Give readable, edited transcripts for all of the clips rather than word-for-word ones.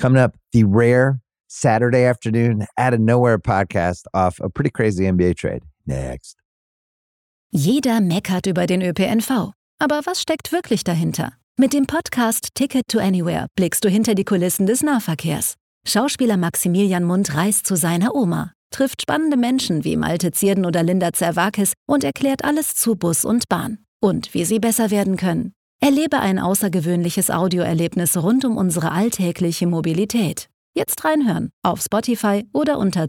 Coming up, the rare Saturday afternoon out of nowhere podcast off a pretty crazy NBA trade. Next. Jeder meckert über den ÖPNV. Aber was steckt wirklich dahinter? Mit dem Podcast Ticket to Anywhere blickst du hinter die Kulissen des Nahverkehrs. Schauspieler Maximilian Mundt reist zu seiner Oma, trifft spannende Menschen wie Malte Zierden oder Linda Zerwakis und erklärt alles zu Bus und Bahn. Und wie sie besser werden können. Erlebe ein außergewöhnliches Audioerlebnis rund um unsere alltägliche Mobilität. Jetzt reinhören auf Spotify oder unter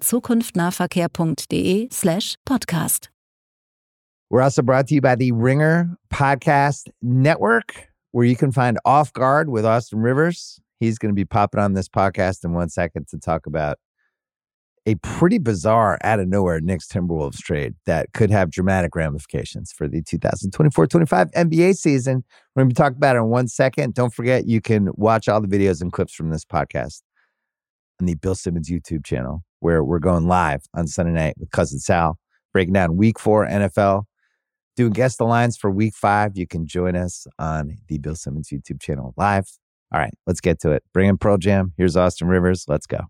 zukunftnahverkehr.de/podcast. We're also brought to you by the Ringer Podcast Network, where you can find Off Guard with Austin Rivers. He's going to be popping on this podcast in 1 second to talk about a pretty bizarre out-of-nowhere Knicks Timberwolves trade that could have dramatic ramifications for the 2024-25 NBA season. We're going to be talking about it in 1 second. Don't forget, you can watch all the videos and clips from this podcast on the Bill Simmons YouTube channel, where we're going live on Sunday night with Cousin Sal, breaking down Week 4 NFL. Doing Guess the Lines for Week 5. You can join us on the Bill Simmons YouTube channel live. All right, let's get to it. Bring in Pearl Jam. Here's Austin Rivers. Let's go.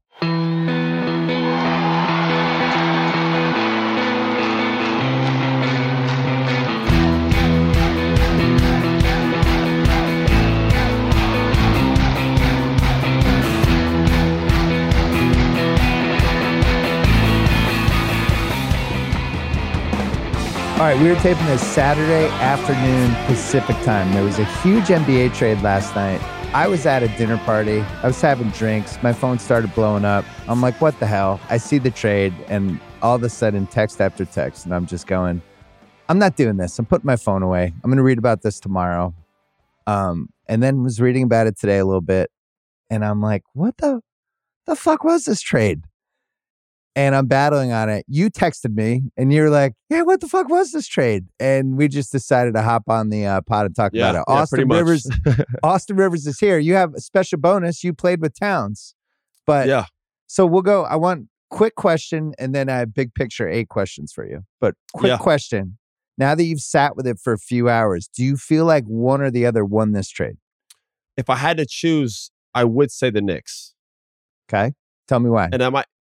All right, we were taping this Saturday afternoon Pacific time. There was a huge NBA trade last night. I was at a dinner party. I was having drinks. My phone started blowing up. I'm like, what the hell? I see the trade, and all of a sudden, text after text, and I'm just going, I'm not doing this. I'm putting my phone away. I'm going to read about this tomorrow. And then was reading about it today a little bit, and I'm like, what the fuck was this trade? And I'm battling on it. You texted me and you're like, yeah, what the fuck was this trade? And we just decided to hop on the pod and talk about it. Austin Rivers, Austin Rivers is here. You have a special bonus. You played with Towns. But yeah. So we'll go. I want quick question and then I have big picture 8 questions for you. But quick question. Now that you've sat with it for a few hours, do you feel like one or the other won this trade? If I had to choose, I would say the Knicks. Okay. Tell me why.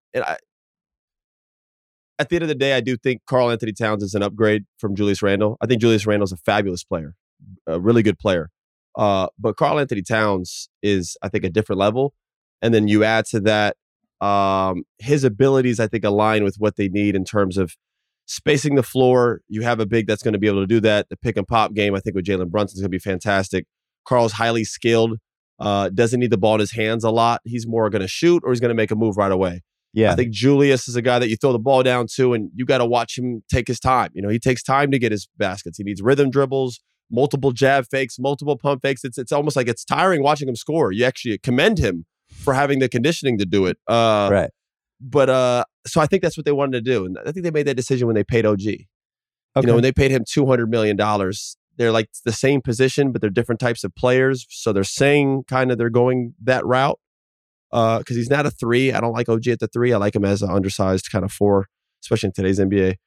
At the end of the day, I do think Karl-Anthony Towns is an upgrade from Julius Randle. I think Julius Randle's a fabulous player, a really good player. But Karl-Anthony Towns is, I think, a different level. And then you add to that, his abilities, I think, align with what they need in terms of spacing the floor. You have a big that's going to be able to do that. The pick and pop game, I think, with Jalen Brunson is going to be fantastic. Karl's highly skilled, doesn't need the ball in his hands a lot. He's more going to shoot or he's going to make a move right away. Yeah, I think Julius is a guy that you throw the ball down to, and you got to watch him take his time. You know, he takes time to get his baskets. He needs rhythm dribbles, multiple jab fakes, multiple pump fakes. It's almost like it's tiring watching him score. You actually commend him for having the conditioning to do it. Right. But so I think that's what they wanted to do, and I think they made that decision when they paid OG. Okay. You know, when they paid him $200 million, they're like the same position, but they're different types of players. So they're saying kind of they're going that route. Because he's not a 3. I don't like OG at the 3. I like him as an undersized kind of 4, especially in today's NBA.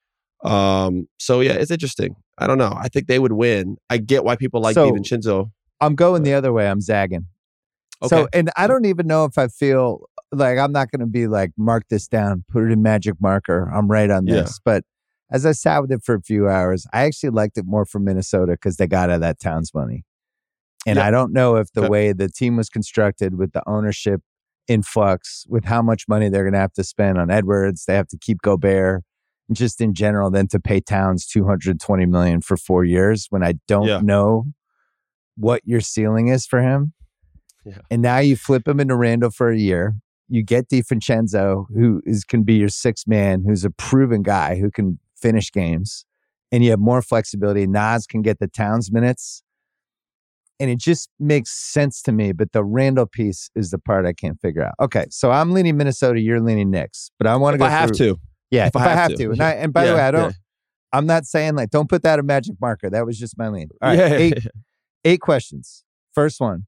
So yeah, it's interesting. I don't know. I think they would win. I get why people like DiVincenzo. I'm going the other way. I'm zagging. Okay. So, and I don't even know if I feel like I'm not going to be like, mark this down, put it in magic marker. I'm right on this. But as I sat with it for a few hours, I actually liked it more for Minnesota because they got out of that Towns money. And I don't know if the way the team was constructed with the ownership influx, with how much money they're going to have to spend on Edwards, they have to keep Gobert, and just in general, then to pay Towns $220 million for 4 years when I don't know what your ceiling is for him. Yeah. And now you flip him into Randle for a year. You get DiVincenzo, who can be your 6th man, who's a proven guy who can finish games, and you have more flexibility. Nas can get the Towns minutes. And it just makes sense to me, but the Randle piece is the part I can't figure out. Okay, so I'm leaning Minnesota, you're leaning Knicks, but I want to go. If I have to, yeah. If I have to, and by the way, I don't. I'm not saying like don't put that a magic marker. That was just my lean. All right, 8 questions. First one: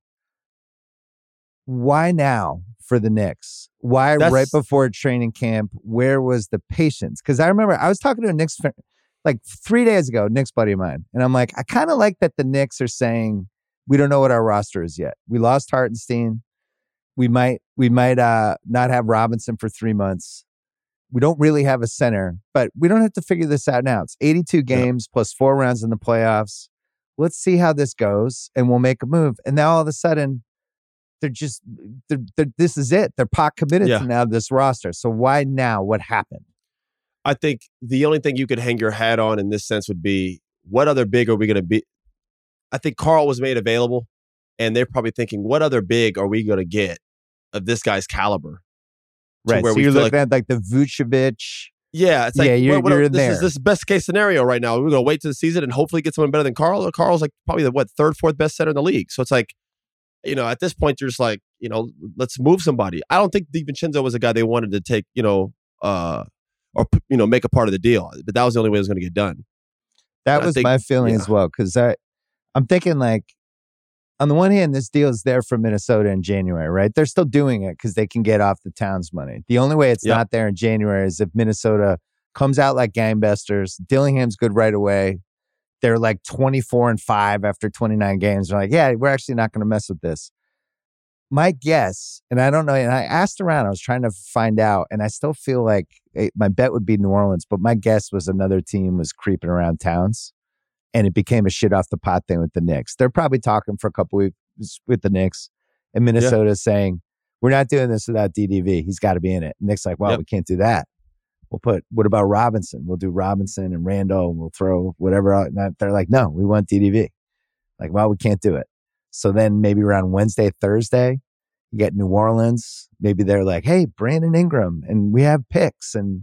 why now for the Knicks? Why right before training camp? Where was the patience? Because I remember I was talking to a Knicks fan like 3 days ago, Knicks buddy of mine, and I'm like, I kind of like that the Knicks are saying, we don't know what our roster is yet. We lost Hartenstein. We might not have Robinson for 3 months. We don't really have a center, but we don't have to figure this out now. It's 82 games plus 4 rounds in the playoffs. Let's see how this goes, and we'll make a move. And now all of a sudden, this is it. They're pot committed to now this roster. So why now? What happened? I think the only thing you could hang your hat on in this sense would be, what other big are we going to be? I think Carl was made available, and they're probably thinking, what other big are we going to get of this guy's caliber? Right. So you're looking at like the Vucevic. Yeah. It's like, you're in there. This is best case scenario right now. We're going to wait to the season and hopefully get someone better than Carl. Or Carl's like probably the third, fourth best center in the league. So it's like, at this point, you're just like, let's move somebody. I don't think DiVincenzo was a guy they wanted to take, make a part of the deal. But that was the only way it was going to get done. That was my feeling as well. Because I'm thinking like, on the one hand, this deal is there for Minnesota in January, right? They're still doing it because they can get off the Towns money. The only way it's not there in January is if Minnesota comes out like gangbusters. Dillingham's good right away. They're like 24-5 after 29 games. They're like, yeah, we're actually not going to mess with this. My guess, and I don't know, and I asked around, I was trying to find out, and I still feel like my bet would be New Orleans, but my guess was another team was creeping around Towns. And it became a shit off the pot thing with the Knicks. They're probably talking for a couple weeks with the Knicks. And Minnesota is saying, we're not doing this without DDV. He's got to be in it. And Knicks like, well, we can't do that. What about Robinson? We'll do Robinson and Randall, and we'll throw whatever out. And they're like, no, we want DDV. Like, well, we can't do it. So then maybe around Wednesday, Thursday, you get New Orleans. Maybe they're like, hey, Brandon Ingram, and we have picks. And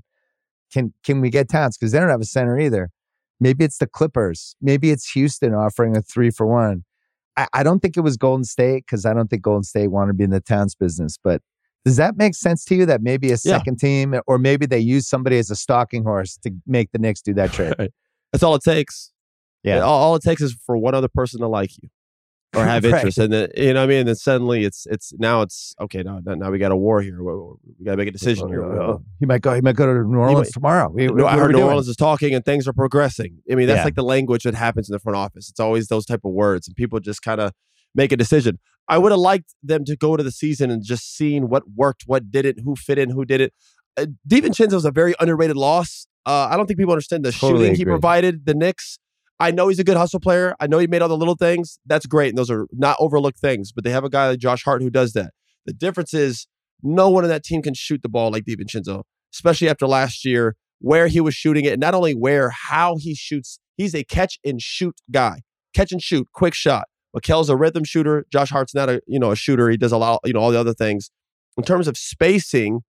can we get Towns? Because they don't have a center either. Maybe it's the Clippers. Maybe it's Houston offering a 3-for-1. I don't think it was Golden State because I don't think Golden State wanted to be in the Towns business. But does that make sense to you that maybe a second team, or maybe they use somebody as a stalking horse to make the Knicks do that trade? That's all it takes. Yeah. All it takes is for one other person to like you or have interest. And then, you know what I mean? And then suddenly it's okay. Now we got a war here. We got to make a decision here. He might go to New Orleans tomorrow. I heard New Orleans is talking and things are progressing. I mean, that's like the language that happens in the front office. It's always those type of words, and people just kind of make a decision. I would have liked them to go to the season and just seen what worked, what didn't, who fit in, who didn't. DiVincenzo is a very underrated loss. I don't think people understand the shooting he provided the Knicks. I know he's a good hustle player. I know he made all the little things. That's great. And those are not overlooked things. But they have a guy like Josh Hart who does that. The difference is no one in that team can shoot the ball like DiVincenzo, especially after last year where he was shooting it. And not only where, how he shoots. He's a catch and shoot guy. Catch and shoot, quick shot. Mikal's a rhythm shooter. Josh Hart's not a shooter. He does a lot, all the other things. In terms of spacing,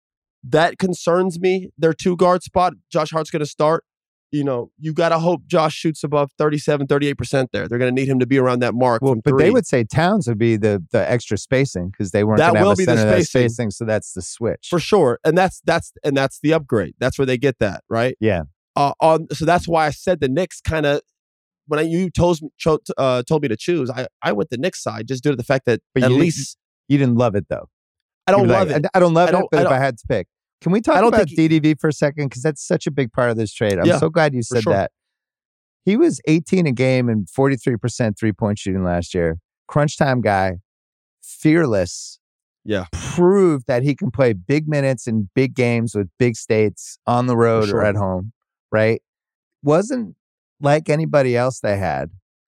that concerns me. Their 2-guard spot, Josh Hart's going to start. You got to hope Josh shoots above 37, 38% there. They're going to need him to be around that mark. Well, but they would say Towns would be the extra spacing because they weren't going to have a center that spacing. So that's the switch. For sure. And that's the upgrade. That's where they get that, right? Yeah. So that's why I said the Knicks kind of, when you told me to choose, I went the Knicks side just due to the fact that least you didn't love it though. I don't love it. I don't love it, but if I had to pick. Can we talk about DDV for a second? Because that's such a big part of this trade. I'm so glad you said that. He was 18 a game and 43% 3-point shooting last year. Crunch time guy, fearless. Yeah. Proved that he can play big minutes in big games with big states on the road or at home, right? Wasn't like anybody else they had.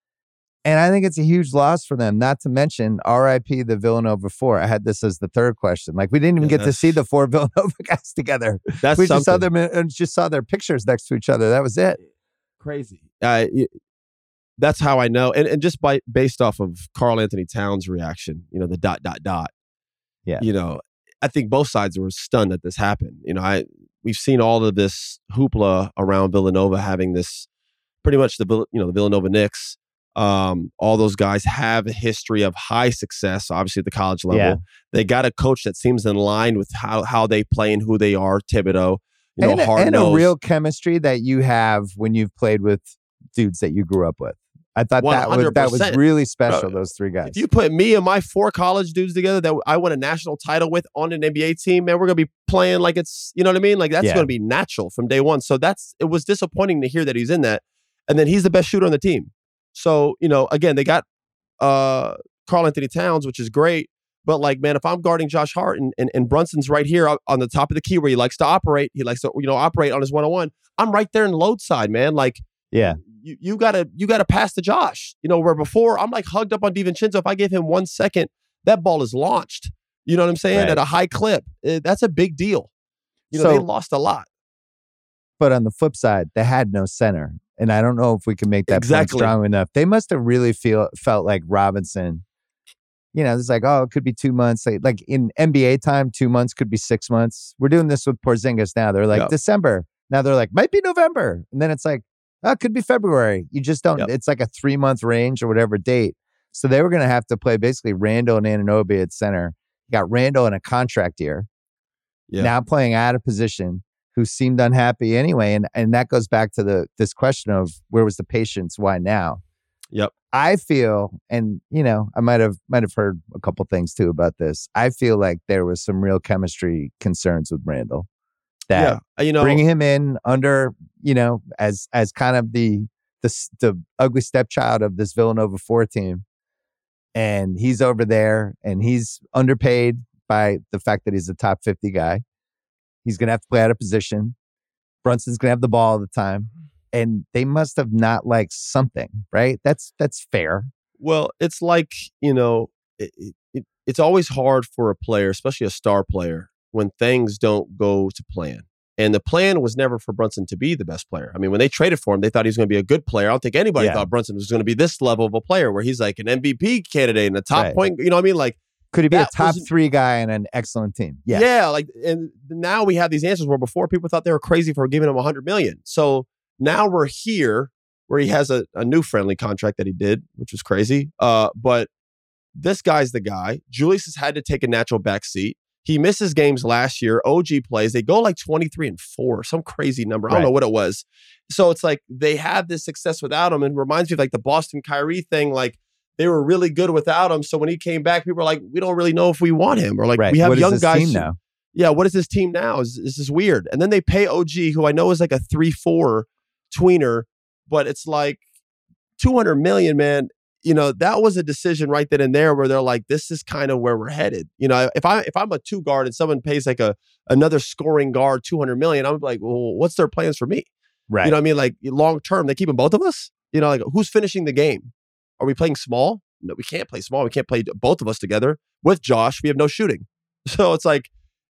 And I think it's a huge loss for them, not to mention RIP the Villanova 4. I had this as the third question. Like, we didn't even get to see the 4 Villanova guys together. We just saw them and just saw their pictures next to each other. That was it. Crazy. That's how I know. And just based off of Karl Anthony Towns' reaction, the ... Yeah. I think both sides were stunned that this happened. We've seen all of this hoopla around Villanova having this, pretty much the Villanova Knicks. All those guys have a history of high success, obviously at the college level. Yeah. They got a coach that seems in line with how they play and who they are, Thibodeau. And a real chemistry that you have when you've played with dudes that you grew up with. I thought that was really special, those 3 guys. If you put me and my 4 college dudes together that I won a national title with on an NBA team, man, we're going to be playing like it's, you know what I mean? Like that's going to be natural from day one. So it was disappointing to hear that he's in that. And then he's the best shooter on the team. So, again, they got Karl Anthony Towns, which is great, But like, man, if I'm guarding Josh Hart and Brunson's right here on the top of the key where he likes to operate, operate on his 1-on-1. I'm right there in load side, man. Like, yeah, you gotta pass to Josh. Where before I'm like hugged up on DiVincenzo. If I give him 1 second, that ball is launched. You know what I'm saying? Right. At a high clip. That's a big deal. They lost a lot. But on the flip side, they had no center. And I don't know if we can make that point strong enough. They must have really felt like Robinson. It's like, it could be 2 months. Like in NBA time, 2 months could be 6 months. We're doing this with Porzingis now. They're like December. Now they're like, might be November. And then it's like, it could be February. You just don't. It's like a 3-month range or whatever date. So they were going to have to play basically Randall and Anunoby at center. You got Randall in a contract year. Yeah. Now playing out of position, who seemed unhappy anyway. And that goes back to this question of where was the patience? Why now? Yep. I feel, and I might have heard a couple things too about this. I feel like there was some real chemistry concerns with Randall. That bringing him in under, as kind of the ugly stepchild of this Villanova 4 team, and he's over there and he's underpaid by the fact that he's a top 50 guy. He's going to have to play out of position. Brunson's going to have the ball all the time. And they must have not liked something, right? That's fair. Well, it's like, it's always hard for a player, especially a star player, when things don't go to plan. And the plan was never for Brunson to be the best player. I mean, when they traded for him, they thought he was going to be a good player. I don't think anybody thought Brunson was going to be this level of a player where he's like an MVP candidate and a top point. You know what I mean? Like, could he be a top 3 guy in an excellent team? Yes. Yeah. Like, and now we have these answers where before people thought they were crazy for giving him $100 million. So now we're here where he has a new friendly contract that he did, which was crazy. But this guy's the guy. Julius has had to take a natural backseat. He misses games last year. OG plays. They go like 23-4, some crazy number. I don't know what it was. So it's like they have this success without him. And reminds me of like the Boston Kyrie thing. Like they were really good without him. So when he came back, people were like, we don't really know if we want him. Or like, we have young guys. Team now? Yeah, what is this team now? This is weird. And then they pay OG, who I know is like a 3-4 tweener, but it's like $200 million, man. That was a decision right then and there where they're like, this is kind of where we're headed. If I'm a 2 guard and someone pays like another scoring guard $200 million, I'm like, well, what's their plans for me? Right. You know what I mean? Like long term, they keeping both of us. Like who's finishing the game? Are we playing small? No, we can't play small. We can't play both of us together with Josh. We have no shooting. So it's like,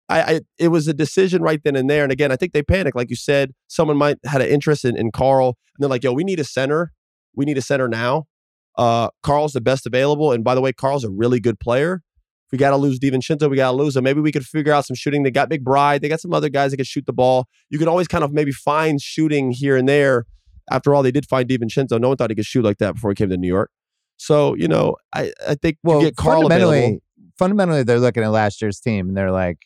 it was a decision right then and there. And again, I think they panicked. Like you said, someone might had an interest in Karl. And they're like, yo, we need a center. We need a center now. Karl's the best available. And by the way, Karl's a really good player. If we got to lose DiVincenzo, we got to lose him. Maybe we could figure out some shooting. They got McBride. They got some other guys that can shoot the ball. You can always kind of maybe find shooting here and there. After all, they did find DiVincenzo. No one thought he could shoot like that before he came to New York. So, I think you get Karl available. Fundamentally, they're looking at last year's team and they're like,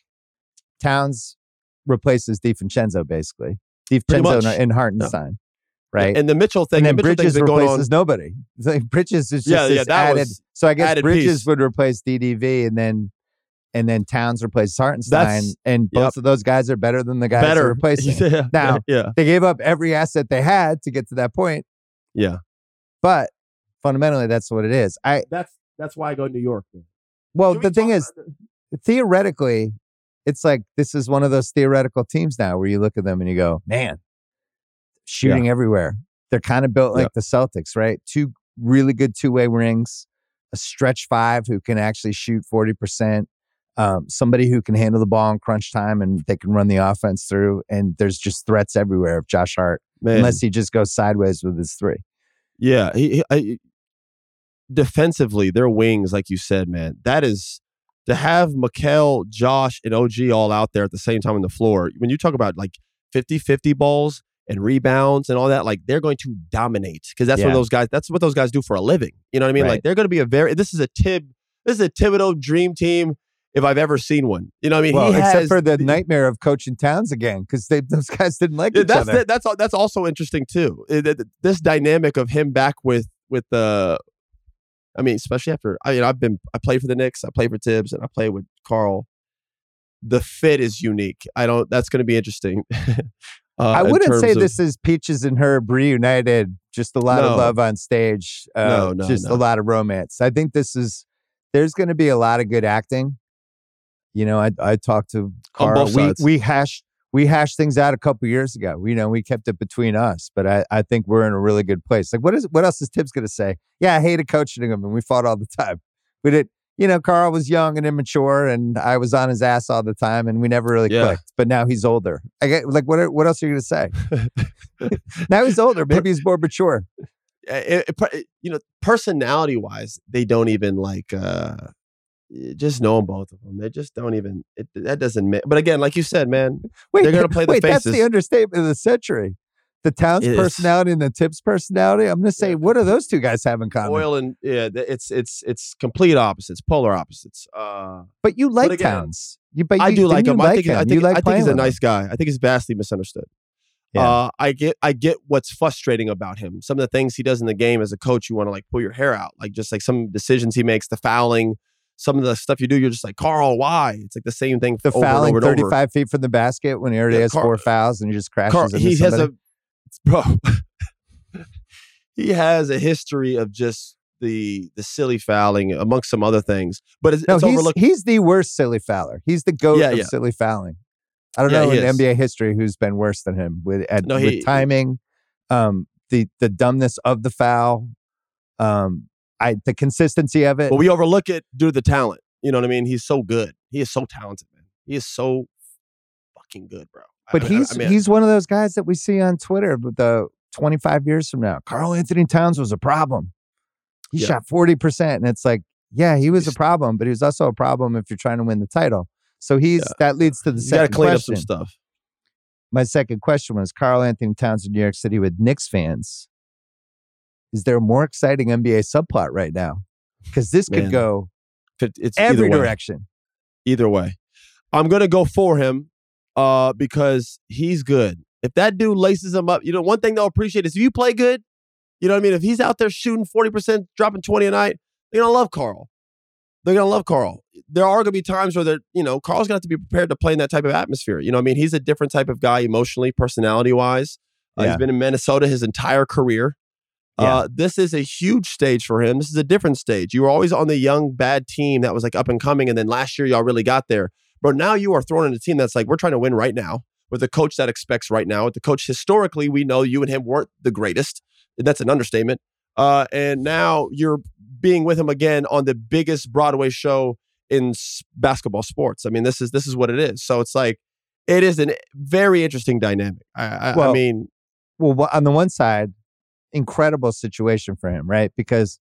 Towns replaces DiVincenzo basically. DiVincenzo and Hartenstein. Right. And the Mitchell thing. And then Bridges replaces nobody. It's like Bridges is just added. So I guess Bridges would replace DDV and then Towns replaces Hartenstein. And both of those guys are better than the guys they're replacing. Now, they gave up every asset they had to get to that point. Yeah. But fundamentally, that's what it is. That's why I go to New York. Well, the thing is, theoretically, it's like this is one of those theoretical teams now where you look at them and you go, man, shooting everywhere. They're kind of built like the Celtics, right? 2 really good 2-way rings, a stretch 5 who can actually shoot 40%, somebody who can handle the ball in crunch time and they can run the offense through. And there's just threats everywhere of Josh Hart, unless he just goes sideways with his 3. Yeah. Defensively, their wings, like you said, man, that is to have Mikal, Josh, and OG all out there at the same time on the floor. When you talk about like 50-50 balls and rebounds and all that, like they're going to dominate because that's what those guys do for a living. You know what I mean? Right. Like they're going to be this is a Thibodeau dream team if I've ever seen one. You know what I mean? Well, except for the nightmare of coaching Towns again because those guys didn't like each other. That's also interesting too. This dynamic of him back with the. I mean, especially after I played for the Knicks, I played for Tibbs, and I played with Karl. The fit is unique. That's going to be interesting. I wouldn't say this is Peaches and Herb reunited. Just a lot of love on stage. A lot of romance. I think this is there's going to be a lot of good acting. You know, I talked to Carl. On both sides. We hashed things out a couple years ago. We kept it between us, but I think we're in a really good place. Like, what else is Tibbs going to say? Yeah, I hated coaching him, and we fought all the time. We did. You know, Carl was young and immature, and I was on his ass all the time, and we never really clicked. But now he's older. What else are you going to say? Now he's older. Maybe he's more mature. Personality-wise, they don't even just knowing both of them. They just don't even. That doesn't. But again, like you said, man, they're going to play the faces. That's the understatement of the century. The Towns personality and the Tibbs personality. I'm going to say, what do those two guys have in common? Oil and it's complete opposites, polar opposites. But you like Towns. I do like him. I think he's a nice him. guy. I think he's vastly misunderstood. Yeah. I get what's frustrating about him. Some of the things he does in the game as a coach, you want to pull your hair out. Just some decisions he makes, the fouling, some of the stuff you do, you're just like, Carl, why? It's like the same thing. The fouling 35 feet from the basket when he already has 4 fouls and he just crashes into somebody. He has a history of just the silly fouling amongst some other things. But it's overlooked. He's the worst silly fouler. He's the GOAT of silly fouling. I don't know in NBA history who's been worse than him with timing, the dumbness of the foul, the consistency of it. But we overlook it due to the talent. You know what I mean? He's so good. He is so talented, man. He is so fucking good, bro. But he's one of those guys that we see on Twitter. The 25 years from now, Karl Anthony Towns was a problem. He shot 40%, and it's like, yeah, he was a problem, but he was also a problem if you're trying to win the title. So that leads to the second question. You got to clean up some stuff. My second question was Karl Anthony Towns in New York City with Knicks fans. Is there a more exciting NBA subplot right now? Because this could go every direction. Either way. I'm going to go for him because he's good. If that dude laces him up, one thing they'll appreciate is if you play good, you know what I mean? If he's out there shooting 40%, dropping 20 a night, they're going to love Carl. They're going to love Carl. There are going to be times where Carl's going to have to be prepared to play in that type of atmosphere. You know what I mean? He's a different type of guy emotionally, personality-wise. He's been in Minnesota his entire career. This is a huge stage for him. This is a different stage. You were always on the young, bad team that was up and coming, and then last year y'all really got there. But now you are thrown in a team that's we're trying to win right now, with a coach that expects right now. With the coach, historically, we know you and him weren't the greatest. That's an understatement. And now you're being with him again on the biggest Broadway show in basketball sports. I mean, this is what it is. So it's it is a very interesting dynamic. I mean, on the one side, incredible situation for him, right? Because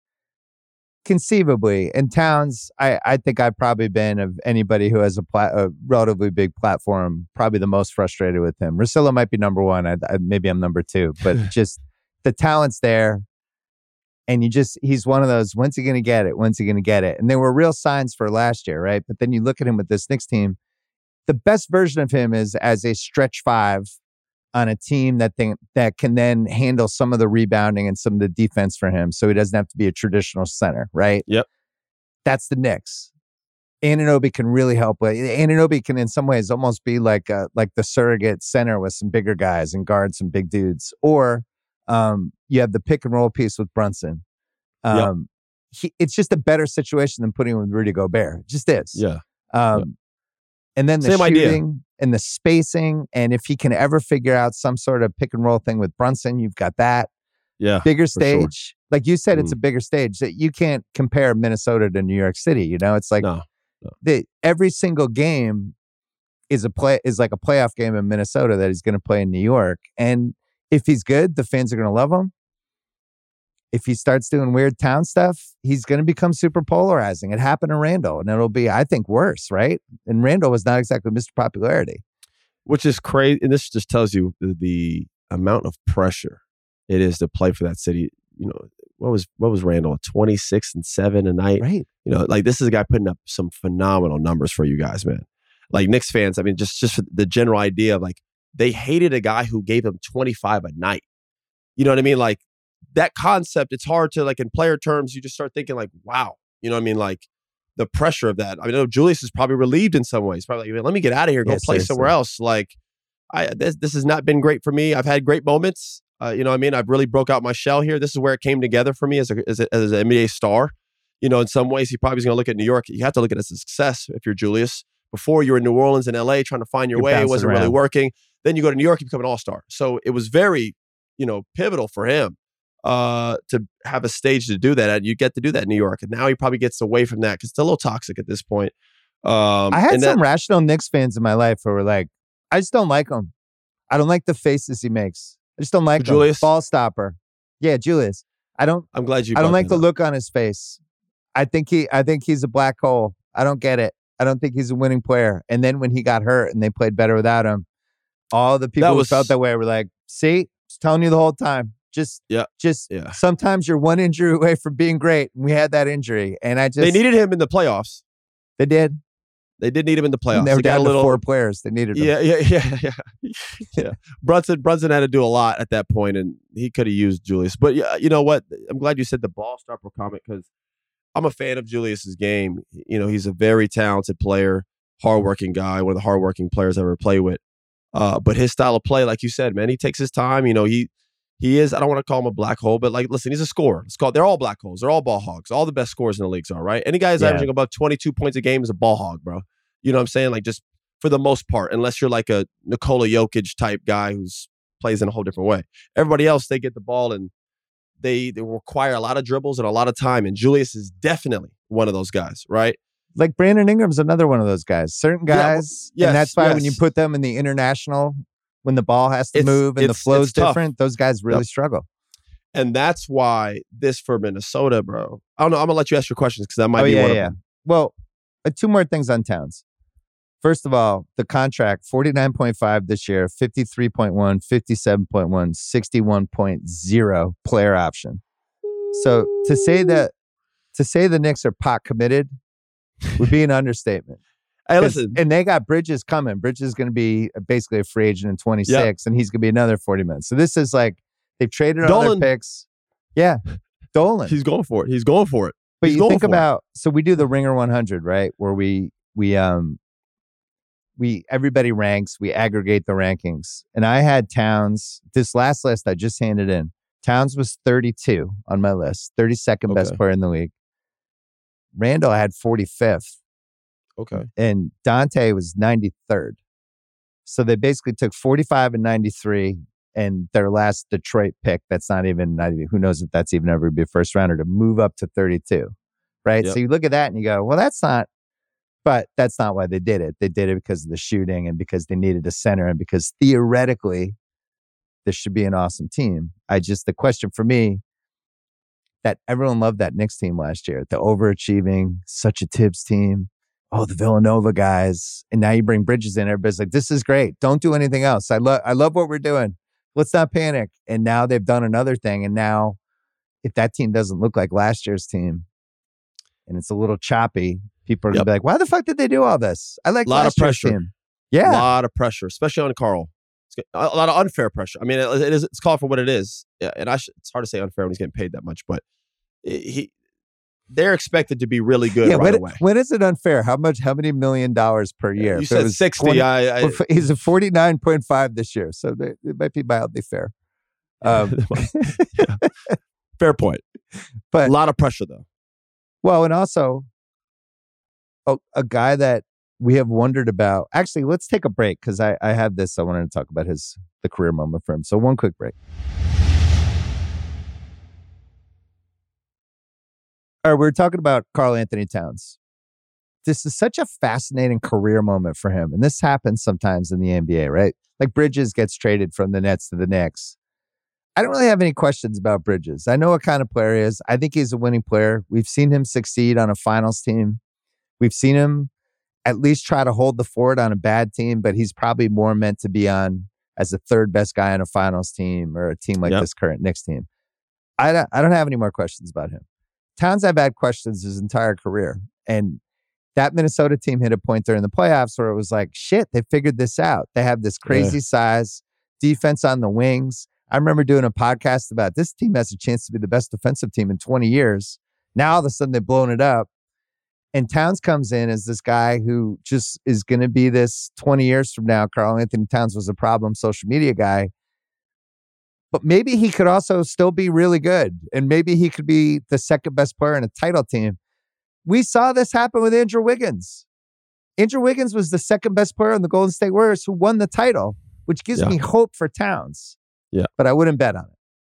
conceivably, in Towns, I think I've probably been, of anybody who has a relatively big platform, probably the most frustrated with him. Russillo might be number one. Maybe I'm number two, but just the talent's there. And he's one of those, when's he going to get it? When's he going to get it? And there were real signs for last year, right? But then you look at him with this Knicks team, the best version of him is as a stretch 5 on a team that can then handle some of the rebounding and some of the defense for him, so he doesn't have to be a traditional center, right? Yep. That's the Knicks. Anunoby can really help. Anunoby can in some ways almost be like the surrogate center with some bigger guys and guard some big dudes. Or you have the pick and roll piece with Brunson. It's just a better situation than putting him with Rudy Gobert. It just is. Yeah. And then the shooting and the spacing, and if he can ever figure out some sort of pick and roll thing with Brunson, you've got that. Yeah, bigger stage. Sure. Like you said, it's a bigger stage. That you can't compare Minnesota to New York City. It's like every single game is like a playoff game in Minnesota that he's going to play in New York. And if he's good, the fans are going to love him. If he starts doing weird town stuff, he's going to become super polarizing. It happened to Randall, and it'll be, I think, worse, right? And Randall was not exactly Mr. Popularity. Which is crazy. And this just tells you the amount of pressure it is to play for that city. What was Randall? 26-7 a night? Right. This is a guy putting up some phenomenal numbers for you guys, man. Knicks fans, I mean, just for the general idea of they hated a guy who gave them 25 a night. You know what I mean? That concept, it's hard to, in player terms, you just start thinking wow, you know what I mean? The pressure of that. I know Julius is probably relieved in some ways. Probably let me get out of here, go play somewhere else. This has not been great for me. I've had great moments. You know what I mean? I've really broke out my shell here. This is where it came together for me as an NBA star. in some ways, he probably is going to look at New York. You have to look at it as a success if you're Julius. Before, you were in New Orleans and LA trying to find your way. It wasn't really working. Then you go to New York, you become an all-star. So it was very, pivotal for him to have a stage to do that. And you get to do that in New York. And now he probably gets away from that because it's a little toxic at this point. I had some rational Knicks fans in my life who were like, I just don't like him. I don't like the faces he makes. I just don't like Julius? Him. Ball stopper. Yeah, Julius. I'm glad you. I don't like the look on his face. I think he's a black hole. I don't get it. I don't think he's a winning player. And then when he got hurt and they played better without him, all the people who felt that way were like, see, I was telling you the whole time. Just sometimes you're one injury away from being great. And we had that injury. And they needed him in the playoffs. They did. They did need him in the playoffs. And they were down to 4 players. They needed him. Yeah. Brunson had to do a lot at that point, and he could have used Julius. But you know what? I'm glad you said the ball stopper comment because I'm a fan of Julius's game. He's a very talented player, hardworking guy, one of the hardworking players I ever played with. But his style of play, like you said, man, he takes his time. He is, I don't want to call him a black hole, but listen, he's a scorer. They're all black holes. They're all ball hogs. All the best scorers in the leagues are, right? Any guy who's averaging above 22 points a game is a ball hog, bro. You know what I'm saying? Like, just for the most part, unless you're like a Nikola Jokic type guy who's plays in a whole different way. Everybody else, they get the ball and they require a lot of dribbles and a lot of time. And Julius is definitely one of those guys, right? Like Brandon Ingram's another one of those guys. Certain guys, and that's why when you put them in the international, when the ball has to move and the flow's different, those guys really struggle. And that's why this for Minnesota, bro. I don't know. I'm going to let you ask your questions because that might be one of them. Well, 2 more things on Towns. First of all, the contract, 49.5 this year, 53.1, 57.1, 61.0 player option. So to say the Knicks are pot committed would be an understatement. Hey, listen. And they got Bridges coming. Bridges is going to be basically a free agent in 26, and he's going to be another 40 minutes. So this is like, they've traded on their picks. Yeah, Dolan. He's going for it. But you think about, so we do the Ringer 100, right? Where we everybody ranks, we aggregate the rankings. And I had Towns, this last list I just handed in. Towns was 32 on my list, 32nd best player in the league. Randall had 45th. Okay. And Dante was 93rd. So they basically took 45 and 93 and their last Detroit pick, that's not even, who knows if that's even ever be a first rounder, to move up to 32. Right? Yep. So you look at that and you go, well, that's not why they did it. They did it because of the shooting and because they needed a center and because theoretically this should be an awesome team. The question for me, that everyone loved that Knicks team last year, the overachieving, such a Tibbs team. Oh, the Villanova guys. And now you bring Bridges in. Everybody's like, this is great. Don't do anything else. I love what we're doing. Let's not panic. And now they've done another thing. And now if that team doesn't look like last year's team and it's a little choppy, people are going to be like, why the fuck did they do all this? I like last year's team. Yeah. A lot of pressure, especially on Karl. A lot of unfair pressure. I mean, it's called for what it is. Yeah, and it's hard to say unfair when he's getting paid that much, but they're expected to be really good right away. When is it unfair? How many $1 million per year? You said 60. He's a 49.5 this year, so it might be mildly fair. Fair point. But a lot of pressure, though. Well, and also a guy that we have wondered about. Actually, let's take a break because I have this. I wanted to talk about the career moment for him. So one quick break. All right, we're talking about Karl Anthony Towns. This is such a fascinating career moment for him. And this happens sometimes in the NBA, right? Like Bridges gets traded from the Nets to the Knicks. I don't really have any questions about Bridges. I know what kind of player he is. I think he's a winning player. We've seen him succeed on a finals team. We've seen him at least try to hold the fort on a bad team, but he's probably more meant to be on as the third best guy on a finals team or a team like this current Knicks team. I don't have any more questions about him. Towns, I've had questions his entire career. And that Minnesota team hit a point during the playoffs where it was like, shit, they figured this out. They have this crazy size, defense on the wings. I remember doing a podcast about this team has a chance to be the best defensive team in 20 years. Now all of a sudden they've blown it up. And Towns comes in as this guy who just is going to be this 20 years from now. Karl Anthony Towns was a problem social media guy. But maybe he could also still be really good. And maybe he could be the second best player in a title team. We saw this happen with Andrew Wiggins. Andrew Wiggins was the second best player on the Golden State Warriors who won the title, which gives me hope for Towns. Yeah. But I wouldn't bet on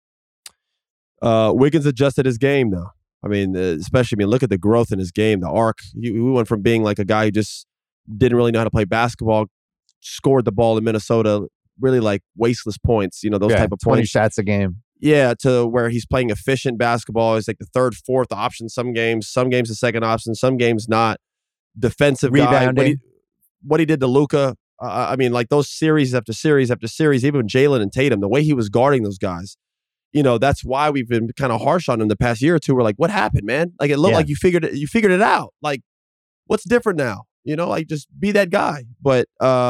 it. Wiggins adjusted his game, though. I mean, especially, look at the growth in his game, the arc. He went from being like a guy who just didn't really know how to play basketball, scored the ball in Minnesota, really like wasteless points, those type of 20 points. shots a game. Yeah, to where he's playing efficient basketball. He's like the third, fourth option some games the second option, some games not. Defensive rebounding. Guy. What he did to Luka, like those series after series after series, even Jalen and Tatum, the way he was guarding those guys, that's why we've been kind of harsh on him the past year or two. We're like, what happened, man? Like it looked like you figured it out. Like, what's different now? Like just be that guy. But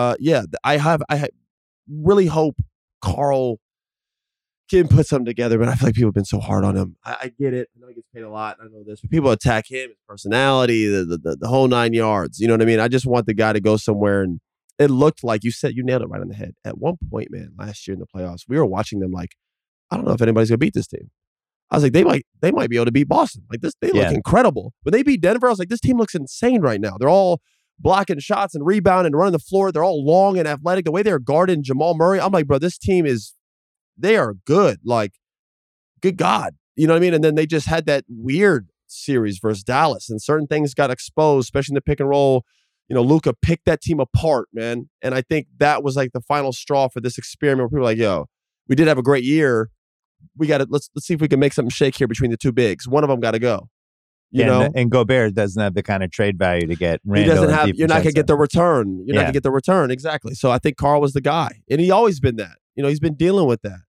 I really hope Karl can put something together, but I feel like people have been so hard on him. I get it. I know he gets paid a lot. I know this, but people attack him, his personality, the whole 9 yards. You know what I mean? I just want the guy to go somewhere. And it looked like you nailed it right on the head. At one point, man, last year in the playoffs, we were watching them like, I don't know if anybody's gonna beat this team. I was like, they might be able to beat Boston. Like this, they look incredible. When they beat Denver, I was like, this team looks insane right now. They're all blocking shots and rebounding and running the floor. They're all long and athletic. The way they're guarding Jamal Murray, I'm like, bro, this team they are good. Like, good God. You know what I mean? And then they just had that weird series versus Dallas, and certain things got exposed, especially in the pick and roll. Luka picked that team apart, man. And I think that was like the final straw for this experiment where people were like, yo, we did have a great year. We got to let's see if we can make something shake here between the two bigs. One of them got to go. You know, and Gobert doesn't have the kind of trade value to get. He doesn't have. You're not gonna get the return. You're not gonna get the return exactly. So I think Karl was the guy, and he always been that. He's been dealing with that.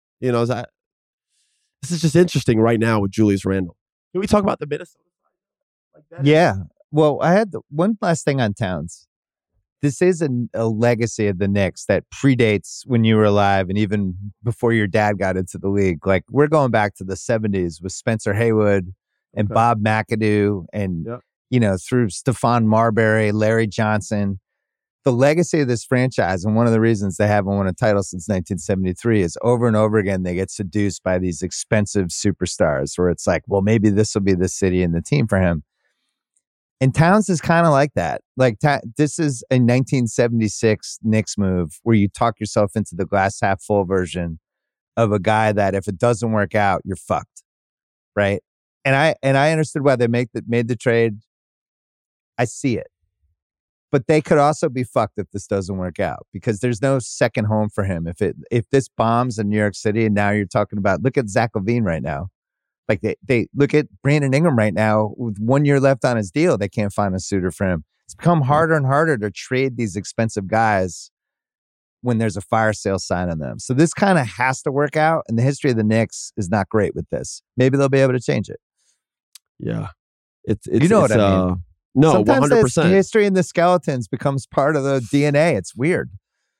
This is just interesting right now with Julius Randle. Can we talk about the Minnesota side like that? Yeah. Well, I had one last thing on Towns. This is a legacy of the Knicks that predates when you were alive and even before your dad got into the league. Like, we're going back to the 70s with Spencer Haywood and Bob McAdoo and, through Stephon Marbury, Larry Johnson. The legacy of this franchise, and one of the reasons they haven't won a title since 1973, is over and over again they get seduced by these expensive superstars where it's like, well, maybe this will be the city and the team for him. And Towns is kind of like that. Like, this is a 1976 Knicks move where you talk yourself into the glass half full version of a guy that if it doesn't work out, you're fucked, right? And I understood why they made the trade. I see it. But they could also be fucked if this doesn't work out, because there's no second home for him. If this bombs in New York City, and now you're talking about, look at Zach LaVine right now. Like they look at Brandon Ingram right now with 1 year left on his deal. They can't find a suitor for him. It's become harder and harder to trade these expensive guys when there's a fire sale sign on them. So this kind of has to work out. And the history of the Knicks is not great with this. Maybe they'll be able to change it. Yeah. What I mean? No, sometimes 100%. The history in the skeletons becomes part of the DNA. It's weird.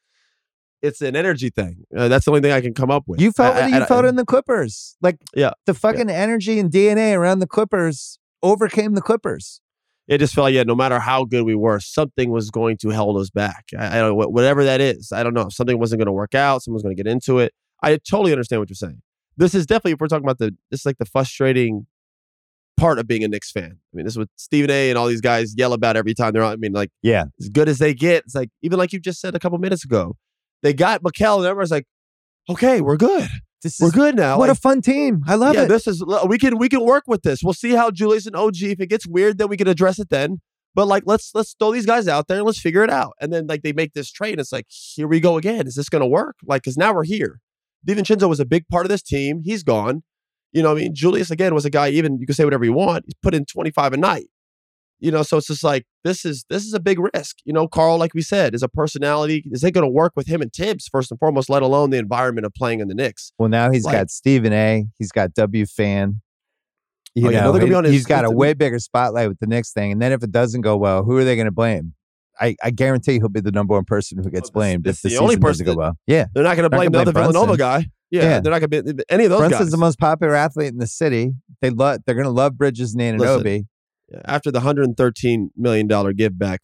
It's an energy thing. That's the only thing I can come up with. You felt it in the Clippers. Like, the fucking energy and DNA around the Clippers overcame the Clippers. It just felt like, no matter how good we were, something was going to hold us back. I don't know, whatever that is. I don't know. Something wasn't going to work out. Someone's going to get into it. I totally understand what you're saying. This is definitely, if we're talking about this is like the frustrating part of being a Knicks fan. I mean, this is what Stephen A. and all these guys yell about every time they're on. I mean, like, as good as they get. It's like, even like you just said a couple minutes ago, they got Mikal and everyone's like, okay, we're good. We're good now. What like, a fun team. I love it. This is, we can work with this. We'll see how Julius and OG, if it gets weird, then we can address it then. But like, let's throw these guys out there and let's figure it out. And then like they make this trade. And it's like, here we go again. Is this going to work? Like, because now we're here. DiVincenzo was a big part of this team. He's gone. You know what I mean? Julius, again, was a guy, even you can say whatever you want. He's put in 25 a night. So it's just like, this is a big risk. Karl, like we said, is a personality. Is it going to work with him and Tibbs, first and foremost, let alone the environment of playing in the Knicks? Well, now he's got Stephen A. He's got W. Fan. He's got a way bigger spotlight with the Knicks thing. And then if it doesn't go well, who are they going to blame? I guarantee he'll be the number one person who gets blamed if the only season doesn't go well. Yeah. They're not going to blame the other Villanova guy. Yeah. They're not going to be any of those guys. Brunson's the most popular athlete in the city. They're going to love Bridges and Anunoby. After the $113 million give back,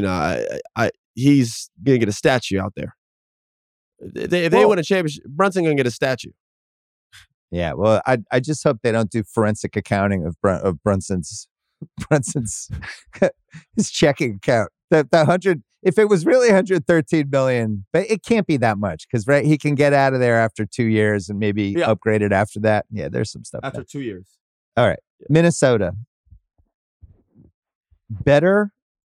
he's going to get a statue out there. If they win a championship, Brunson going to get a statue. Yeah, well, I just hope they don't do forensic accounting of Brunson's Brunson's his checking account. The 100, if it was really 113 million, but it can't be that much because right, he can get out of there after 2 years and maybe upgrade it after that. Yeah, there's some stuff after there. 2 years. All right, Minnesota. Better,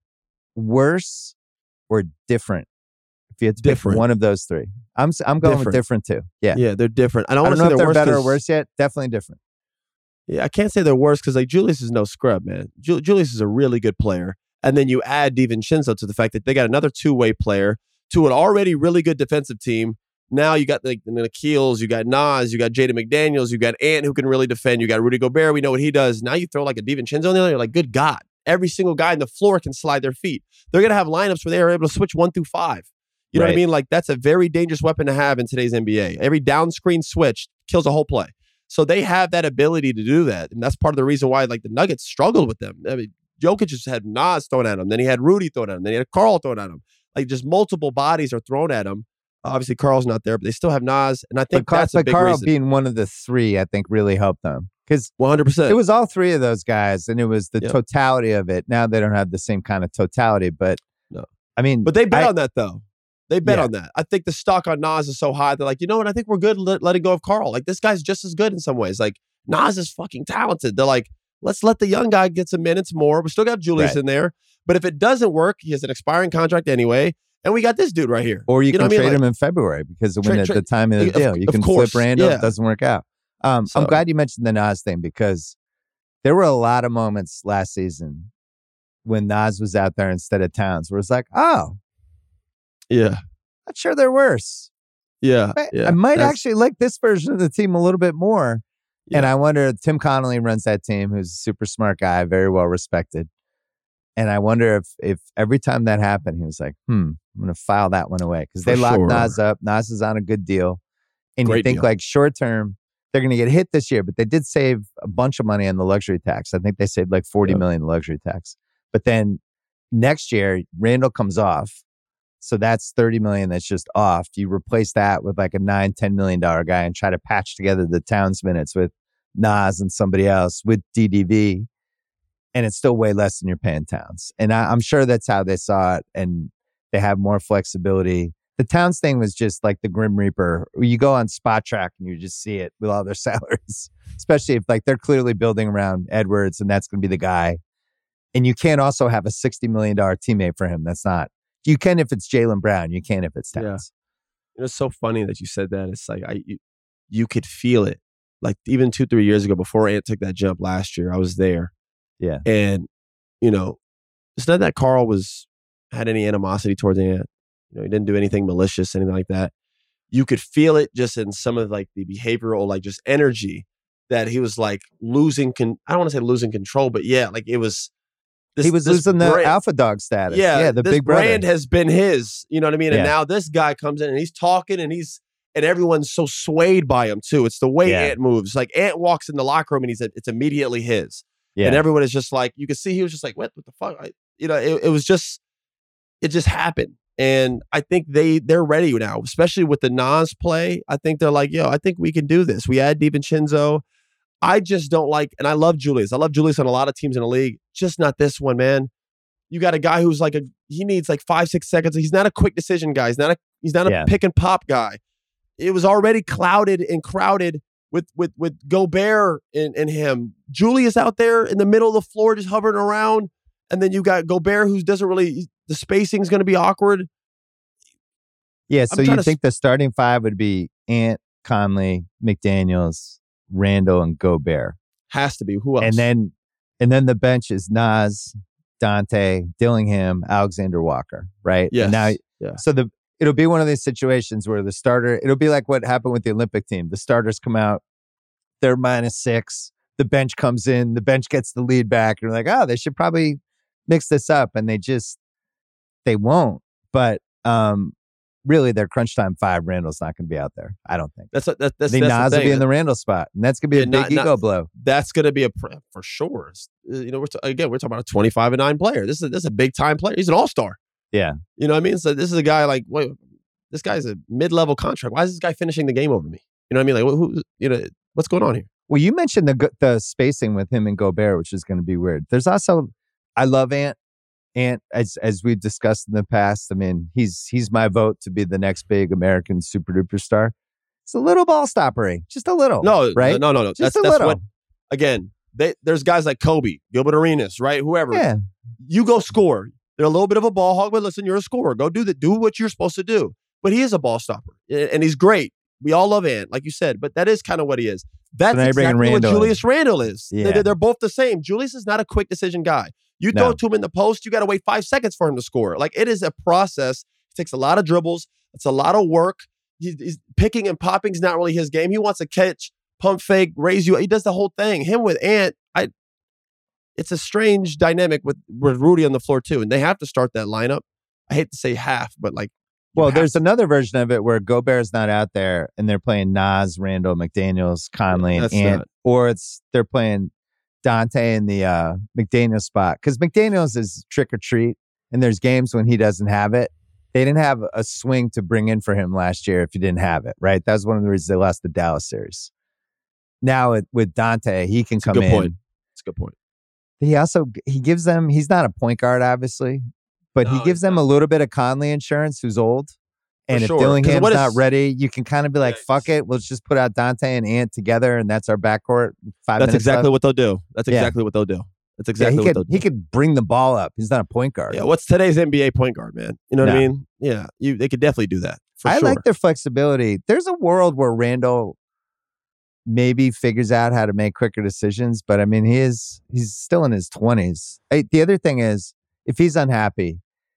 worse, or different? If you had to pick one of those three, I'm going with different too. Yeah, they're different. I don't know if they're worse better or worse yet. Definitely different. Yeah, I can't say they're worse because like Julius is no scrub, man. Julius is a really good player. And then you add DiVincenzo to the fact that they got another two-way player to an already really good defensive team. Now you got like the Nikhils, you got Nas, you got Jaden McDaniels, you got Ant who can really defend, you got Rudy Gobert, we know what he does. Now you throw like a DiVincenzo in there, you're like, good God. Every single guy on the floor can slide their feet. They're going to have lineups where they are able to switch 1 through 5. You know what I mean? Like that's a very dangerous weapon to have in today's NBA. Every down screen switch kills a whole play. So they have that ability to do that. And that's part of the reason why like the Nuggets struggled with them. I mean, Jokic just had Nas thrown at him. Then he had Rudy thrown at him. Then he had Karl thrown at him. Like just multiple bodies are thrown at him. Obviously, Karl's not there, but they still have Nas. And I think that's a big Karl reason. Being one of the three, I think, really helped them. Because 100%. It was all three of those guys, and it was the totality of it. Now they don't have the same kind of totality, but no. I mean, but they bet on that though. They bet on that. I think the stock on Nas is so high. They're like, you know what? I think we're good letting go of Karl. Like this guy's just as good in some ways. Like Nas is fucking talented. They're like, let's let the young guy get some minutes more. We still got Julius in there. But if it doesn't work, he has an expiring contract anyway. And we got this dude right here. Or you can trade him in February because when at the time of the deal, you can flip Randall. It doesn't work out. I'm glad you mentioned the Nas thing because there were a lot of moments last season when Nas was out there instead of Towns where it's like, oh, yeah, not sure they're worse. Yeah. I might actually like this version of the team a little bit more. Yeah. And I wonder, Tim Connolly runs that team, who's a super smart guy, very well respected. And I wonder if every time that happened, he was like, I'm going to file that one away. Because they locked Nas up. Nas is on a good deal. And you think like short term, they're going to get hit this year. But they did save a bunch of money on the luxury tax. I think they saved like $40 million in luxury tax. But then next year, Randall comes off. So that's $30 million that's just off. You replace that with like a $9-10 million guy and try to patch together the Towns minutes with Nas and somebody else with DDV. And it's still way less than you're paying Towns. And I'm sure that's how they saw it. And they have more flexibility. The Towns thing was just like the Grim Reaper. You go on Spot Track and you just see it with all their salaries, especially if like they're clearly building around Edwards and that's going to be the guy. And you can't also have a $60 million teammate for him. That's not. You can if it's Jaylen Brown. You can't if it's Towns. Yeah. It's so funny that you said that. It's like you could feel it. Like even 2-3 years ago, before Ant took that jump last year, I was there. Yeah. And, it's not that Karl had any animosity towards Ant. He didn't do anything malicious, anything like that. You could feel it just in some of like the behavioral, like just energy that he was like losing. I don't want to say losing control, but yeah, like it was. He was losing the alpha dog status. Yeah, the this big brother. brand has been his. You know what I mean? And now this guy comes in and he's talking and everyone's so swayed by him too. It's the way Ant moves. Like Ant walks in the locker room and it's immediately his. Yeah. And everyone is just like, you can see he was just like, what the fuck? It just happened. And I think they're ready now, especially with the Nas play. I think they're like, I think we can do this. We add DiVincenzo. I just don't like, and I love Julius. I love Julius on a lot of teams in the league, just not this one, man. You got a guy who's like he needs like 5-6 seconds. He's not a quick decision guy. He's not a pick and pop guy. It was already clouded and crowded with Gobert and him. Julius out there in the middle of the floor just hovering around. And then you got Gobert who doesn't really, the spacing's going to be awkward. Yeah, so you think the starting five would be Ant, Conley, McDaniels, Randall, and Gobert. Has to be. Who else? And then the bench is Nas, Dante, Dillingham, Alexander Walker, right? Yes. So it'll be one of these situations where the starter, it'll be like what happened with the Olympic team. The starters come out, they're -6. The bench comes in, the bench gets the lead back. And you're like, oh, they should probably mix this up. And they won't. But really, their crunch time 5, Randall's not going to be out there. I don't think. That's Nas will be in the Randall spot. And that's going to be a big ego blow. That's going to be for sure. We're talking about a 25-9 player. This is a big time player. He's an all-star. Yeah. You know what I mean? So this is a guy like, wait, this guy's a mid-level contract. Why is this guy finishing the game over me? You know what I mean? Like, what's going on here? Well, you mentioned the spacing with him and Gobert, which is going to be weird. There's also, I love Ant. Ant, as we've discussed in the past, I mean, he's my vote to be the next big American super duper star. It's a little ball stoppery, just a little. No, right? No. Just that's a little. what. Again, there's guys like Kobe, Gilbert Arenas, right? Whoever. Yeah. You go score. They're a little bit of a ball hog, but listen, you're a scorer. Go do what you're supposed to do. But he is a ball stopper, and he's great. We all love Ant, like you said, but that is kind of what he is. That's exactly what Julius Randle is. Yeah. They're both the same. Julius is not a quick decision guy. You throw it to him in the post, you got to wait 5 seconds for him to score. Like, it is a process. It takes a lot of dribbles. It's a lot of work. He's picking and popping is not really his game. He wants to catch, pump fake, raise you. He does the whole thing. Him with Ant, it's a strange dynamic with Rudy on the floor too. And they have to start that lineup. I hate to say half, but like. Well, there's another version of it where Gobert's not out there and they're playing Nas, Randall, McDaniels, Conley, and Ant. Or they're playing Dante in the McDaniels spot. Because McDaniels is trick or treat. And there's games when he doesn't have it. They didn't have a swing to bring in for him last year if he didn't have it, right? That was one of the reasons they lost the Dallas series. Now with Dante, he can come in. It's a good point. He gives them, he's not a point guard, obviously, but he gives them a little bit of Conley insurance, who's old. And if Dillingham's not ready, you can kind of be like, fuck it. Let's just put out Dante and Ant together, and that's our backcourt. That's exactly what they'll do. That's exactly what they'll do. That's exactly what they'll do. He could bring the ball up. He's not a point guard. Yeah, what's today's NBA point guard, man? You know what I mean? Yeah, they could definitely do that. I like their flexibility. There's a world where Randall maybe figures out how to make quicker decisions, but I mean, he's still in his 20s. The other thing is, if he's unhappy,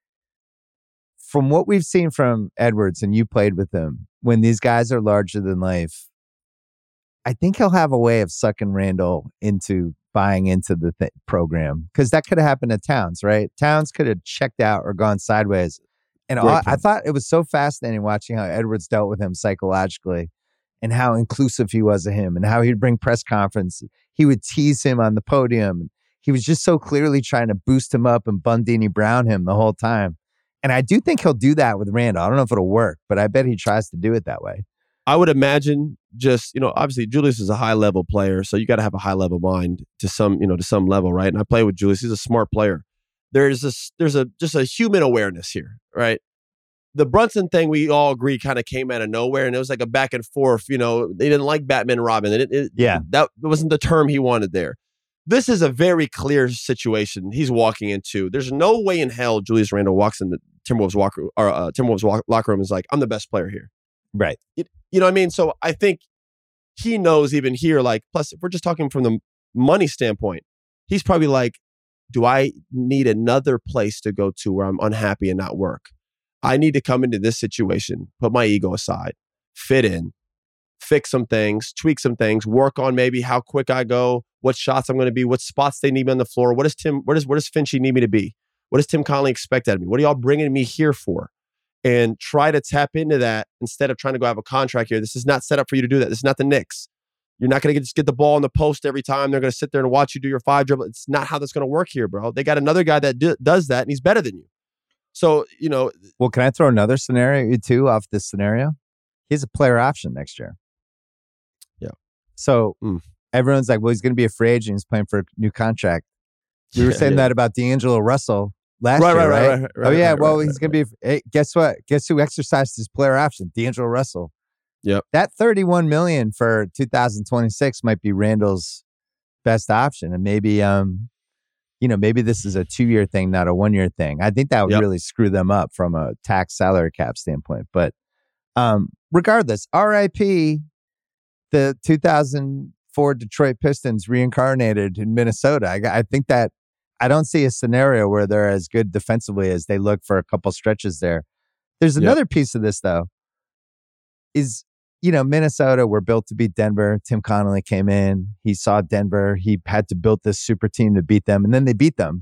from what we've seen from Edwards, and you played with him, when these guys are larger than life, I think he'll have a way of sucking Randall into buying into the program, because that could have happened to Towns, right? Towns could have checked out or gone sideways. And I thought it was so fascinating watching how Edwards dealt with him psychologically and how inclusive he was of him and how he'd bring press conference. He would tease him on the podium. He was just so clearly trying to boost him up and Bundini Brown him the whole time. And I do think he'll do that with Randall. I don't know if it'll work, but I bet he tries to do it that way. I would imagine obviously Julius is a high level player, so you got to have a high level mind to some level, right? And I play with Julius. He's a smart player. There's just a human awareness here, right? The Brunson thing, we all agree, kind of came out of nowhere, and it was like a back and forth. They didn't like Batman and Robin. That wasn't the term he wanted there. This is a very clear situation he's walking into. There's no way in hell Julius Randle walks in the Timberwolves locker room and is like, I'm the best player here. Right. You know what I mean? So I think he knows even here, like, plus if we're just talking from the money standpoint, he's probably like, do I need another place to go to where I'm unhappy and not work? I need to come into this situation, put my ego aside, fit in, fix some things, tweak some things, work on maybe how quick I go, what shots I'm going to be, what spots they need me on the floor. What does Finchy need me to be? What does Tim Connelly expect out of me? What are y'all bringing me here for? And try to tap into that instead of trying to go have a contract here. This is not set up for you to do that. This is not the Knicks. You're not going to just get the ball in the post every time. They're going to sit there and watch you do your 5 dribble. It's not how that's going to work here, bro. They got another guy that does that, and he's better than you. So, Well, can I throw another scenario too off this scenario? He has a player option next year. Yeah. So everyone's like, well, he's going to be a free agent. He's playing for a new contract. We were saying that about D'Angelo Russell last year, right? Oh, yeah. Well, he's going to be. Hey, guess what? Guess who exercised his player option? D'Angelo Russell. Yep. That $31 million for 2026 might be Randall's best option, and maybe maybe this is a 2-year thing, not a 1-year thing. I think that would really screw them up from a tax salary cap standpoint. But regardless, RIP, the 2004 Detroit Pistons reincarnated in Minnesota. I think that I don't see a scenario where they're as good defensively as they look for a couple stretches there. There's another piece of this, though, is, Minnesota were built to beat Denver. Tim Connelly came in. He saw Denver. He had to build this super team to beat them, and then they beat them.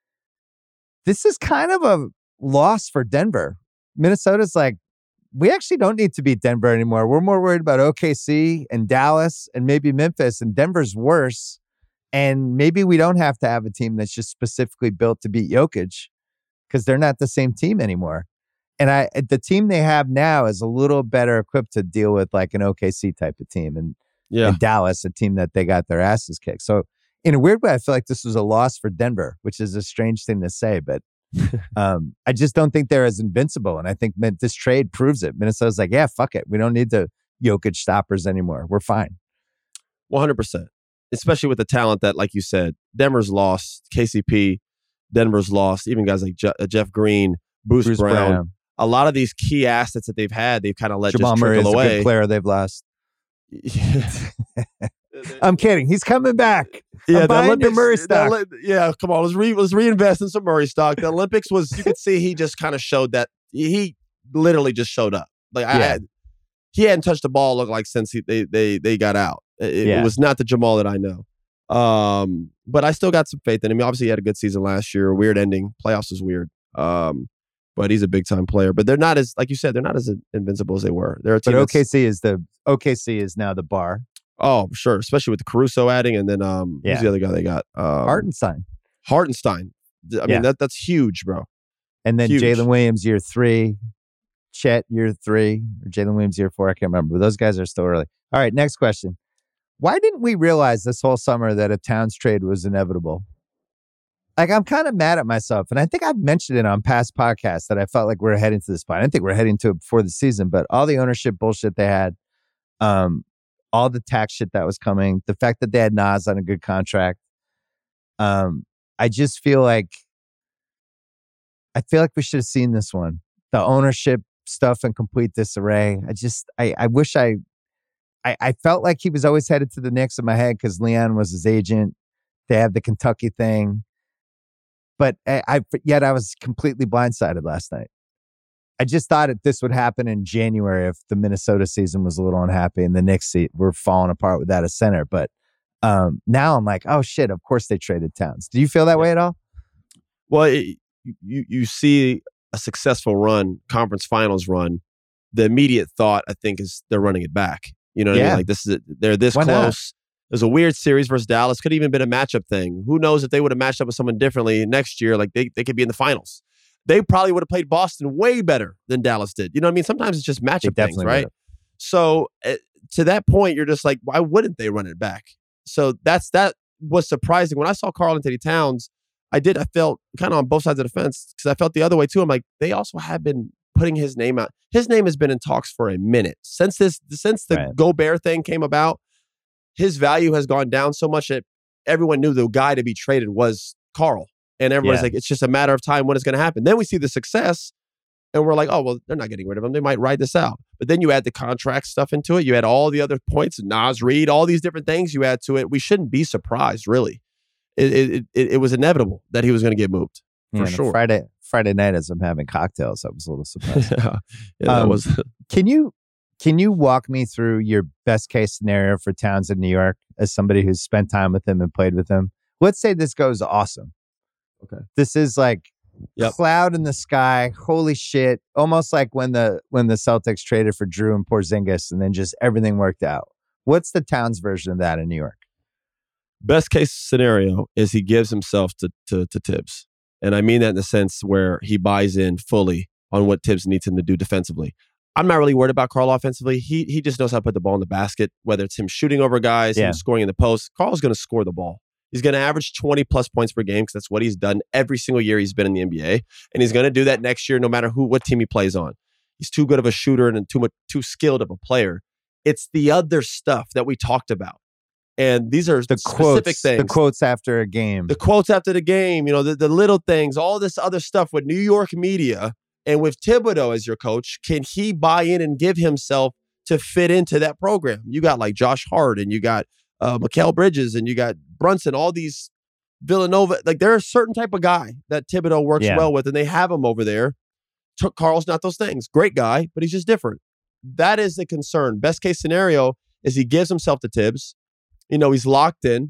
This is kind of a loss for Denver. Minnesota's like, we actually don't need to beat Denver anymore. We're more worried about OKC and Dallas and maybe Memphis, and Denver's worse. And maybe we don't have to have a team that's just specifically built to beat Jokic, because they're not the same team anymore. And the team they have now is a little better equipped to deal with like an OKC type of team. And And Dallas, a team that they got their asses kicked. So in a weird way, I feel like this was a loss for Denver, which is a strange thing to say, but I just don't think they're as invincible. And I think this trade proves it. Minnesota's like, yeah, fuck it. We don't need the Jokic stoppers anymore. We're fine. 100%. Especially with the talent that, like you said, Denver's lost, KCP, Denver's lost, even guys like Jeff Green, Bruce Brown. A lot of these key assets that they've had, they've kind of let Jamal just Murray trickle away. A good player they've lost. I'm kidding. He's coming back. I'm buying your Murray stock. Come on. Let's reinvest in some Murray stock. The Olympics was, you could see he just kind of showed that he literally just showed up. Like he hadn't touched the ball, looked like, since they got out. It was not the Jamal that I know. But I still got some faith in him. Obviously, he had a good season last year. Weird ending. Playoffs was weird. But he's a big time player. But they're not as, like you said, they're not as invincible as they were. They're a team. But OKC is now the bar. Oh, sure. Especially with the Caruso adding, and then who's the other guy they got? Hartenstein. I mean, that's huge, bro. And then Jalen Williams year 3, Chet year 3, or Jalen Williams year 4. I can't remember. But those guys are still early. All right, next question. Why didn't we realize this whole summer that a Towns trade was inevitable? Like, I'm kind of mad at myself. And I think I've mentioned it on past podcasts that I felt like we're heading to this point. I didn't think we're heading to it before the season, but all the ownership bullshit they had, all the tax shit that was coming, the fact that they had Nas on a good contract. I just feel like we should have seen this one. The ownership stuff in complete disarray. I wish I felt like he was always headed to the Knicks in my head because Leon was his agent. They have the Kentucky thing. But yet I was completely blindsided last night. I just thought this would happen in January if the Minnesota season was a little unhappy and the Knicks were falling apart without a center. But now I'm like, oh shit, of course they traded Towns. Do you feel that way at all? Well, you see a successful run, conference finals run. The immediate thought, I think, is they're running it back. You know what I mean? Like they're this Why close. Not? It was a weird series versus Dallas. Could have even been a matchup thing. Who knows if they would have matched up with someone differently next year? Like they could be in the finals. They probably would have played Boston way better than Dallas did. You know what I mean? Sometimes it's just matchup things, right? So to that point, you're just like, why wouldn't they run it back? So that was surprising. When I saw Karl-Anthony Towns, I felt kind of on both sides of the fence because I felt the other way too. I'm like, they also have been putting his name out. His name has been in talks for a minute. Since the Gobert thing came about, his value has gone down so much that everyone knew the guy to be traded was Karl. And everyone's like, it's just a matter of time when it's going to happen. Then we see the success and we're like, oh, well, they're not getting rid of him. They might ride this out. But then you add the contract stuff into it. You add all the other points, Nas Reed, all these different things you add to it. We shouldn't be surprised, really. It was inevitable that he was going to get moved, for sure. Friday night as I'm having cocktails, I was a little surprised. That was... Can you walk me through your best case scenario for Towns in New York as somebody who's spent time with him and played with him? Let's say this goes awesome. Okay. This is like cloud in the sky. Holy shit. Almost like when the Celtics traded for Drew and Porzingis and then just everything worked out. What's the Towns version of that in New York? Best case scenario is he gives himself to Tibbs. And I mean that in the sense where he buys in fully on what Tibbs needs him to do defensively. I'm not really worried about Karl offensively. He just knows how to put the ball in the basket, whether it's him shooting over guys, him scoring in the post. Karl's going to score the ball. He's going to average 20 plus points per game because that's what he's done every single year he's been in the NBA. And he's going to do that next year no matter what team he plays on. He's too good of a shooter and too skilled of a player. It's the other stuff that we talked about. And these are the specific things. The quotes after a game. The quotes after the game, the little things, all this other stuff with New York media. And with Thibodeau as your coach, can he buy in and give himself to fit into that program? You got like Josh Hart and you got Mikal Bridges and you got Brunson, all these Villanova. Like they're a certain type of guy that Thibodeau works well with and they have him over there. Karl's not those things. Great guy, but he's just different. That is the concern. Best case scenario is he gives himself to Tibbs. He's locked in.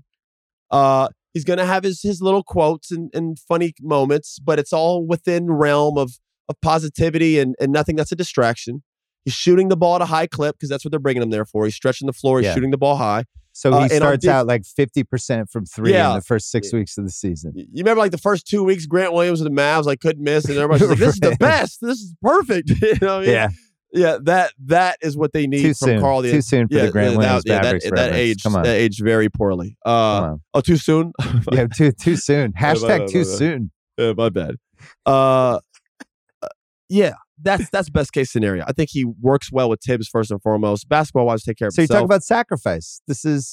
He's going to have his little quotes and funny moments, but it's all within realm of positivity and nothing that's a distraction. He's shooting the ball at a high clip because that's what they're bringing him there for. He's stretching the floor. He's shooting the ball high. So he starts out like 50% from three in the first 6 weeks of the season. You remember like the first 2 weeks, Grant Williams with the Mavs, couldn't miss. And everybody's like, this is the best. This is perfect. You know what I mean? Yeah. Yeah, that is what they need from Carl. Too soon for the Grant Williams Mavericks. That aged very poorly. Too soon? Yeah, too soon. Hashtag too soon. My bad. Yeah, that's best case scenario. I think he works well with Tibbs first and foremost. Basketball wise, take care of himself. So you talk about sacrifice. This is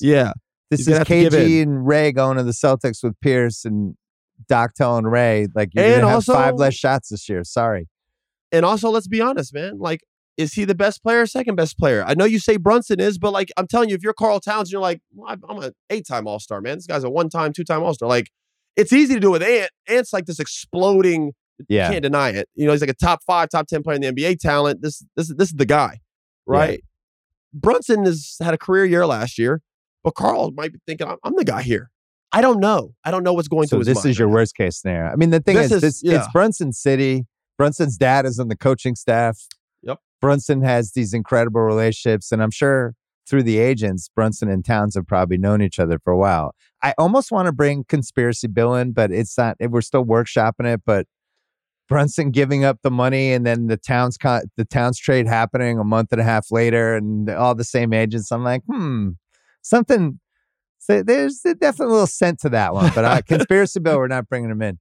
KG and Ray going to the Celtics with Pierce and Doc telling Ray like you're gonna have 5 less shots this year. Sorry. And also, let's be honest, man. Like, is he the best player or second best player? I know you say Brunson is, but like I'm telling you, if you're Karl Towns, you're like, well, I'm an 8-time All-Star, man. This guy's a 1-time, 2-time All-Star. Like, it's easy to do with Ant. Ant's like this exploding. You can't deny it. You know, he's like a top 5, top 10 player in the NBA talent. This is the guy, right? Yeah. Brunson has had a career year last year, but Karl might be thinking, I'm the guy here. I don't know. I don't know what's going through his mind. So this is your worst case scenario. I mean, the thing is it's Brunson City. Brunson's dad is on the coaching staff. Yep. Brunson has these incredible relationships, and I'm sure through the agents, Brunson and Towns have probably known each other for a while. I almost want to bring Conspiracy Bill in, but it's not. We're still workshopping it, but Brunson giving up the money and then the Towns trade happening a month and a half later and all the same agents. I'm like, something. So there's definitely a little scent to that one, but Conspiracy Bill, we're not bringing him in.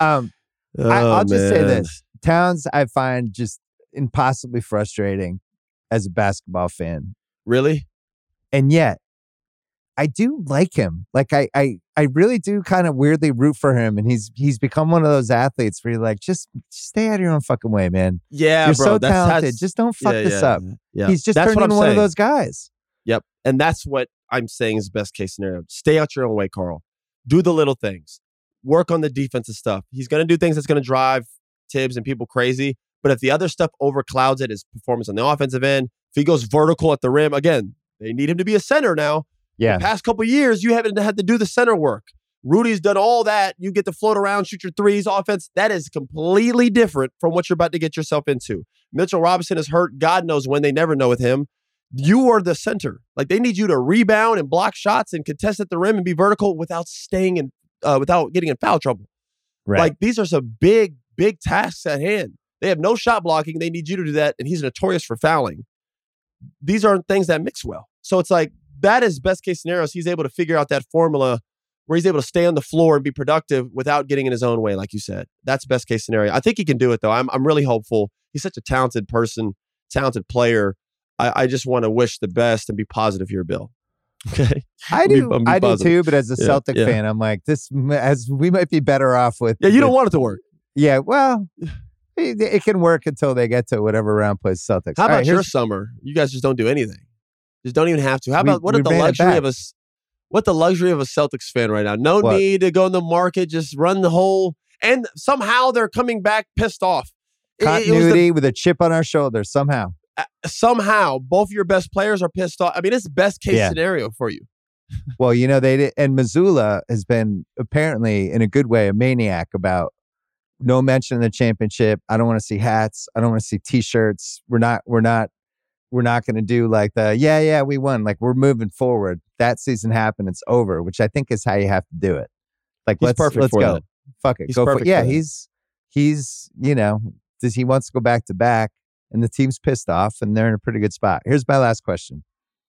I'll just say this. Towns, I find just impossibly frustrating as a basketball fan. Really? And yet, I do like him. Like I really do kind of weirdly root for him, and he's become one of those athletes where you're like, just stay out of your own fucking way, man. Yeah, you're bro, so talented. Just don't fuck this up. Yeah. He's just turned into one of those guys. Yep, and that's what I'm saying is best case scenario. Stay out your own way, Karl. Do the little things. Work on the defensive stuff. He's going to do things that's going to drive Tibbs and people crazy. But if the other stuff overclouds it, his performance on the offensive end, if he goes vertical at the rim, again, they need him to be a center now. Yeah. The past couple of years, you haven't had to do the center work. Rudy's done all that. You get to float around, shoot your threes, offense. That is completely different from what you're about to get yourself into. Mitchell Robinson is hurt. God knows when. They never know with him. You are the center. Like, they need you to rebound and block shots and contest at the rim and be vertical without staying in, without getting in foul trouble. Right. Like, these are some big tasks at hand. They have no shot blocking. They need you to do that, and he's notorious for fouling. These aren't things that mix well. So it's like, that is best case scenarios. He's able to figure out that formula where he's able to stay on the floor and be productive without getting in his own way, like you said. That's best case scenario. I think he can do it, though. I'm really hopeful. He's such a talented person, talented player. I just want to wish the best and be positive here, Bill. Okay, I do too. But as a Celtic fan, I'm like, we might be better off with. Yeah, you don't want it to work. Yeah, well, it can work until they get to whatever round plays Celtics. How about your summer? You guys just don't do anything. Just don't even have to. How about what the luxury of a Celtics fan right now? No need to go in the market. Just run the whole. And somehow they're coming back pissed off. Continuity with a chip on our shoulder. Somehow both your best players are pissed off. I mean, it's best case scenario for you. Well, you know, they did, and Mazzulla has been apparently in a good way a maniac about no mention of the championship. I don't want to see hats. I don't want to see T-shirts. We're not going to do like the we won. Like, we're moving forward. That season happened. It's over. Which I think is how you have to do it. Like, let's go. That. Fuck it. He's go perfect for it. Yeah, he's you know, he wants to go back to back. And the team's pissed off, and they're in a pretty good spot. Here's my last question.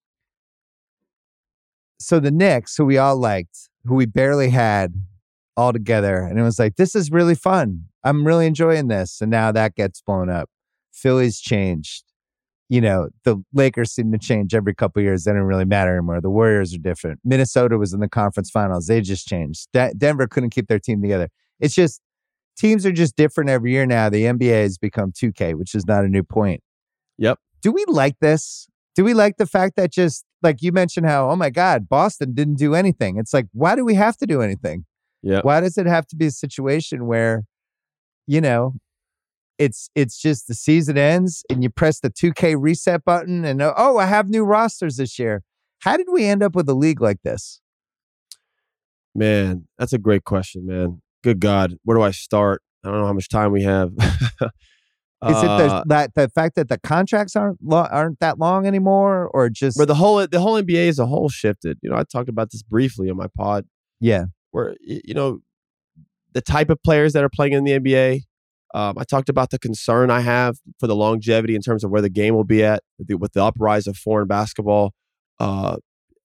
So the Knicks, who we all liked, who we barely had all together, and it was like, this is really fun. I'm really enjoying this. And now that gets blown up. Philly's changed. You know, the Lakers seem to change every couple of years. They don't really matter anymore. The Warriors are different. Minnesota was in the conference finals. They just changed. Denver couldn't keep their team together. It's just, teams are just different every year now. The NBA has become 2K, which is not a new point. Yep. Do we like this? Do we like the fact that just, like you mentioned how, oh my God, Boston didn't do anything. It's like, why do we have to do anything? Yeah. Why does it have to be a situation where, you know, it's just the season ends and you press the 2K reset button and, oh, I have new rosters this year. How did we end up with a league like this? Man, that's a great question, man. Good God, where do I start? I don't know how much time we have. Is it the fact that the contracts aren't that long anymore, or just where the whole NBA as a whole shifted? You know, I talked about this briefly on my pod. Yeah, where, you know, the type of players that are playing in the NBA, I talked about the concern I have for the longevity in terms of where the game will be at with the uprise of foreign basketball. I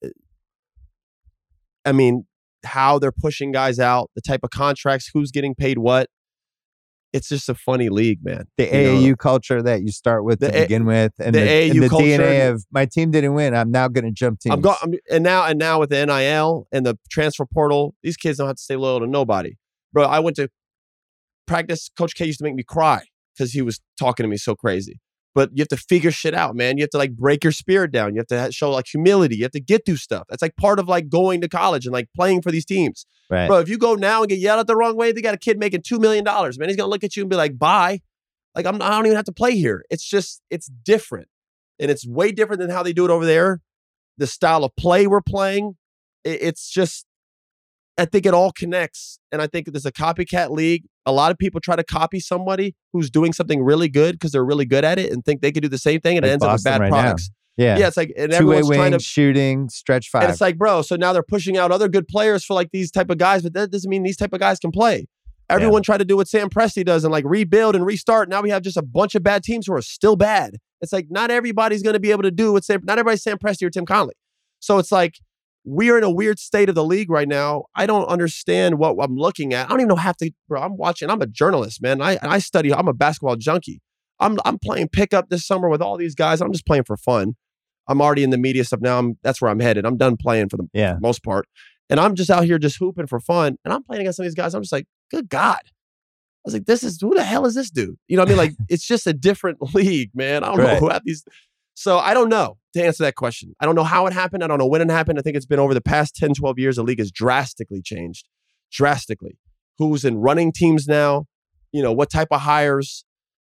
mean, how they're pushing guys out, the type of contracts, who's getting paid what. It's just a funny league, man. The AAU culture that you start with to begin with, and the AAU culture, DNA of my team didn't win, I'm now going to jump teams. And now with the NIL and the transfer portal, these kids don't have to stay loyal to nobody. Bro, I went to practice. Coach K used to make me cry because he was talking to me so crazy. But you have to figure shit out, man. You have to like break your spirit down. You have to show like humility. You have to get through stuff. That's like part of like going to college and like playing for these teams. Right. Bro, if you go now and get yelled at the wrong way, they got a kid making $2 million, man. He's going to look at you and be like, bye. Like, I don't even have to play here. It's just, it's different. And it's way different than how they do it over there. The style of play we're playing, it's just, I think it all connects. And I think there's a copycat league. A lot of people try to copy somebody who's doing something really good because they're really good at it and think they could do the same thing, and it ends up with bad products. Yeah. Yeah, it's like, and two-way everyone's trying to shooting, stretch five. And it's like, bro, so now they're pushing out other good players for like these type of guys, but that doesn't mean these type of guys can play. Everyone tried to do what Sam Presti does and like rebuild and restart. Now we have just a bunch of bad teams who are still bad. It's like not everybody's going to be able to do what not everybody's Sam Presti or Tim Conley. So it's like we are in a weird state of the league right now. I don't understand what I'm looking at. I don't even know bro, I'm watching. I'm a journalist, man. I study. I'm a basketball junkie. I'm playing pickup this summer with all these guys. I'm just playing for fun. I'm already in the media stuff now. That's where I'm headed. I'm done playing for the most part. And I'm just out here just hooping for fun. And I'm playing against some of these guys. I'm just like, good God. I was like, who the hell is this dude? You know what I mean? Like, it's just a different league, man. I don't know who have these. So I don't know to answer that question. I don't know how it happened. I don't know when it happened. I think it's been over the past 10, 12 years. The league has drastically changed. Drastically. Who's in running teams now? You know, what type of hires?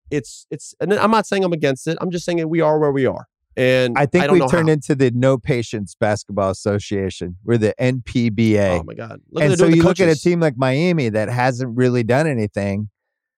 And I'm not saying I'm against it. I'm just saying that we are where we are. And I think we've turned into the No Patience Basketball Association. We're the NPBA. Oh my God. And so you look at a team like Miami that hasn't really done anything.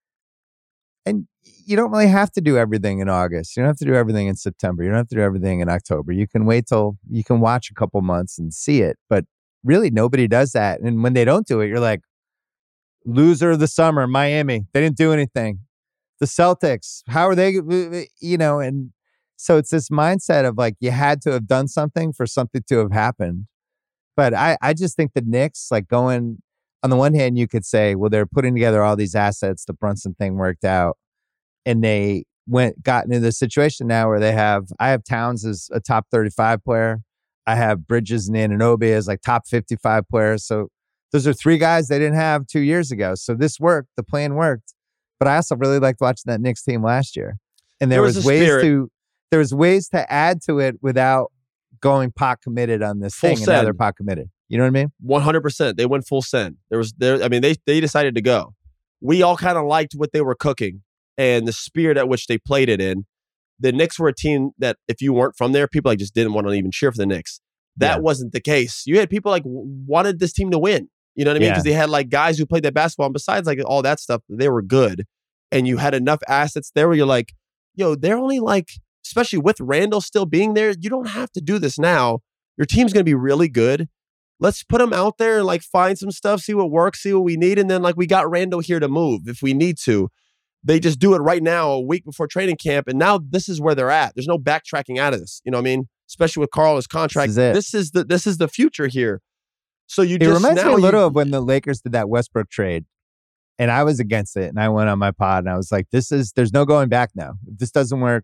And you don't really have to do everything in August. You don't have to do everything in September. You don't have to do everything in October. You can wait till you can watch a couple months and see it. But really, nobody does that. And when they don't do it, you're like, loser of the summer, Miami. They didn't do anything. The Celtics, how are they, you know, and so it's this mindset of like, you had to have done something for something to have happened. But I just think the Knicks, like going, on the one hand, you could say, well, they're putting together all these assets. The Brunson thing worked out. And they got into the situation now where I have Towns as a top 35 player. I have Bridges and Anunoby as like top 55 players. So those are three guys they didn't have 2 years ago. So this worked. The plan worked. But I also really liked watching that Knicks team last year. And there was ways to add to it without going pot committed on this thing. And now they're pot committed. You know what I mean? 100%. They went full send. They decided to go. We all kind of liked what they were cooking and the spirit at which they played it in. The Knicks were a team that if you weren't from there, people like just didn't want to even cheer for the Knicks. That wasn't the case. You had people like wanted this team to win. You know what I mean? Because they had like guys who played that basketball. And besides like all that stuff, they were good. And you had enough assets there where you're like, yo, they're only like, especially with Randall still being there, you don't have to do this now. Your team's going to be really good. Let's put them out there and like find some stuff, see what works, see what we need. And then like we got Randall here to move if we need to. They just do it right now, a week before training camp. And now this is where they're at. There's no backtracking out of this. You know what I mean? Especially with Carl's contract. This is the future here. So it reminds me a little of when the Lakers did that Westbrook trade. And I was against it. And I went on my pod and I was like, there's no going back now. If this doesn't work,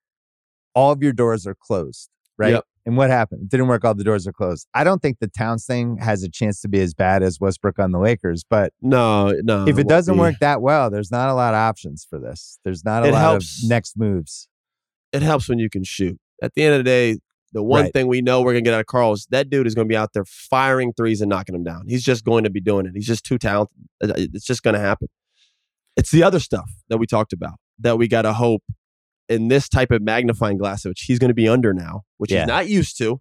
all of your doors are closed. Right. Yep. And what happened? It didn't work. All the doors are closed. I don't think the Towns thing has a chance to be as bad as Westbrook on the Lakers. But no. If it doesn't work that well, there's not a lot of options for this. There's not a lot of next moves. It helps when you can shoot. At the end of the day, the one thing we know we're going to get out of Carl is that dude is going to be out there firing threes and knocking them down. He's just going to be doing it. He's just too talented. It's just going to happen. It's the other stuff that we talked about that we got to hope in this type of magnifying glass, which he's going to be under now, which he's not used to.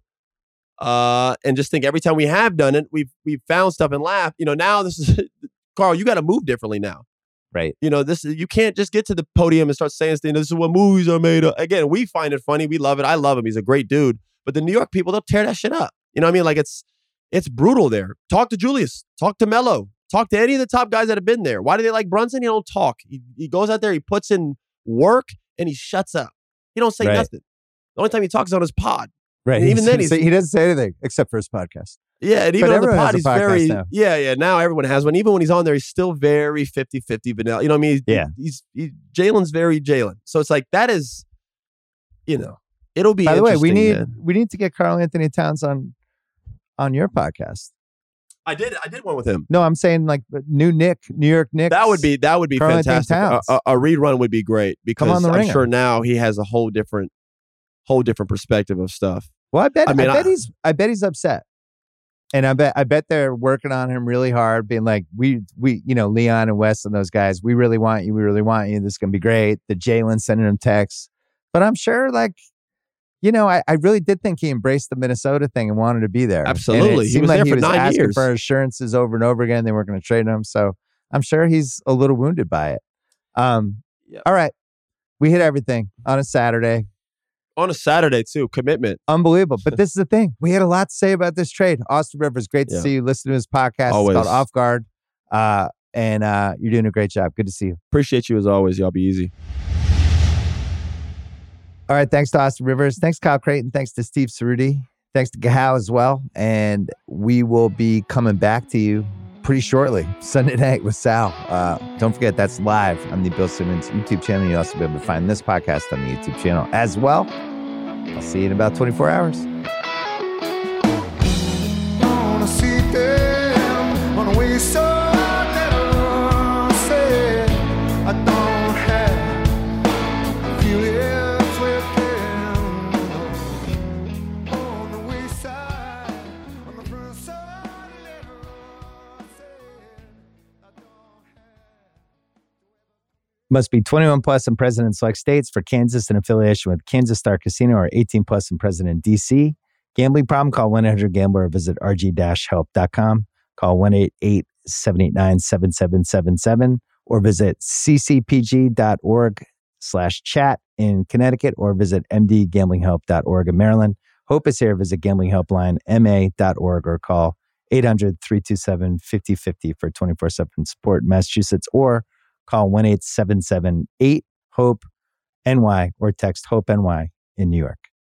And just think every time we have done it, we've found stuff and laughed. You know, now this is, Carl, you got to move differently now. Right. You know, you can't just get to the podium and start saying this is what movies are made of. Again, we find it funny. We love it. I love him. He's a great dude. But the New York people, they'll tear that shit up. You know what I mean? Like it's brutal there. Talk to Julius. Talk to Melo. Talk to any of the top guys that have been there. Why do they like Brunson? He don't talk. He goes out there, he puts in work, and he shuts up. He don't say nothing. The only time he talks is on his pod. Right. And even then, he doesn't say anything except for his podcast. Yeah, and even on the pod, he's very now. Yeah. Now everyone has one. Even when he's on there, he's still very 50-50 vanilla. You know what I mean? He's Jalen's very Jalen. So it's like that is, it'll be. By the way, we need to get Karl-Anthony Towns on your podcast. I did one with him. No, I'm saying like New York Knicks. That would be fantastic. A rerun would be great because I'm sure now he has a whole different perspective of stuff. Well, I bet he's upset. And I bet they're working on him really hard, being like, we, Leon and Wes and those guys, we really want you. This is going to be great. The Jalen sending him texts. But I'm sure, I really did think he embraced the Minnesota thing and wanted to be there. Absolutely. He was there for 9 years. Asking for assurances over and over again. They weren't going to trade him. So I'm sure he's a little wounded by it. All right. We hit everything on a Saturday. On a Saturday, too. Commitment. Unbelievable. But this is the thing. We had a lot to say about this trade. Austin Rivers, great to see you. Listen to his podcast. Always. It's called Off Guard. And you're doing a great job. Good to see you. Appreciate you as always. Y'all be easy. All right. Thanks to Austin Rivers. Thanks, Kyle Creighton. Thanks to Steve Cerruti. Thanks to Gahal as well. And we will be coming back to you pretty shortly. Sunday night with Sal. Don't forget, that's live on the Bill Simmons YouTube channel. You'll also be able to find this podcast on the YouTube channel as well. I'll see you in about 24 hours. Must be 21 plus and present in select states. For Kansas, in affiliation with Kansas Star Casino, or 18 plus and present in D.C. Gambling problem? Call 1-800-GAMBLER or visit rg-help.com. Call 1-888-779-7777 or visit ccpg.org/chat in Connecticut or visit mdgamblinghelp.org in Maryland. Hope is here. Visit gamblinghelplinema.org or call 800-327-5050 for 24/7 support in Massachusetts, or call 1-877-8-HOPE-NY or text HOPE-NY in New York.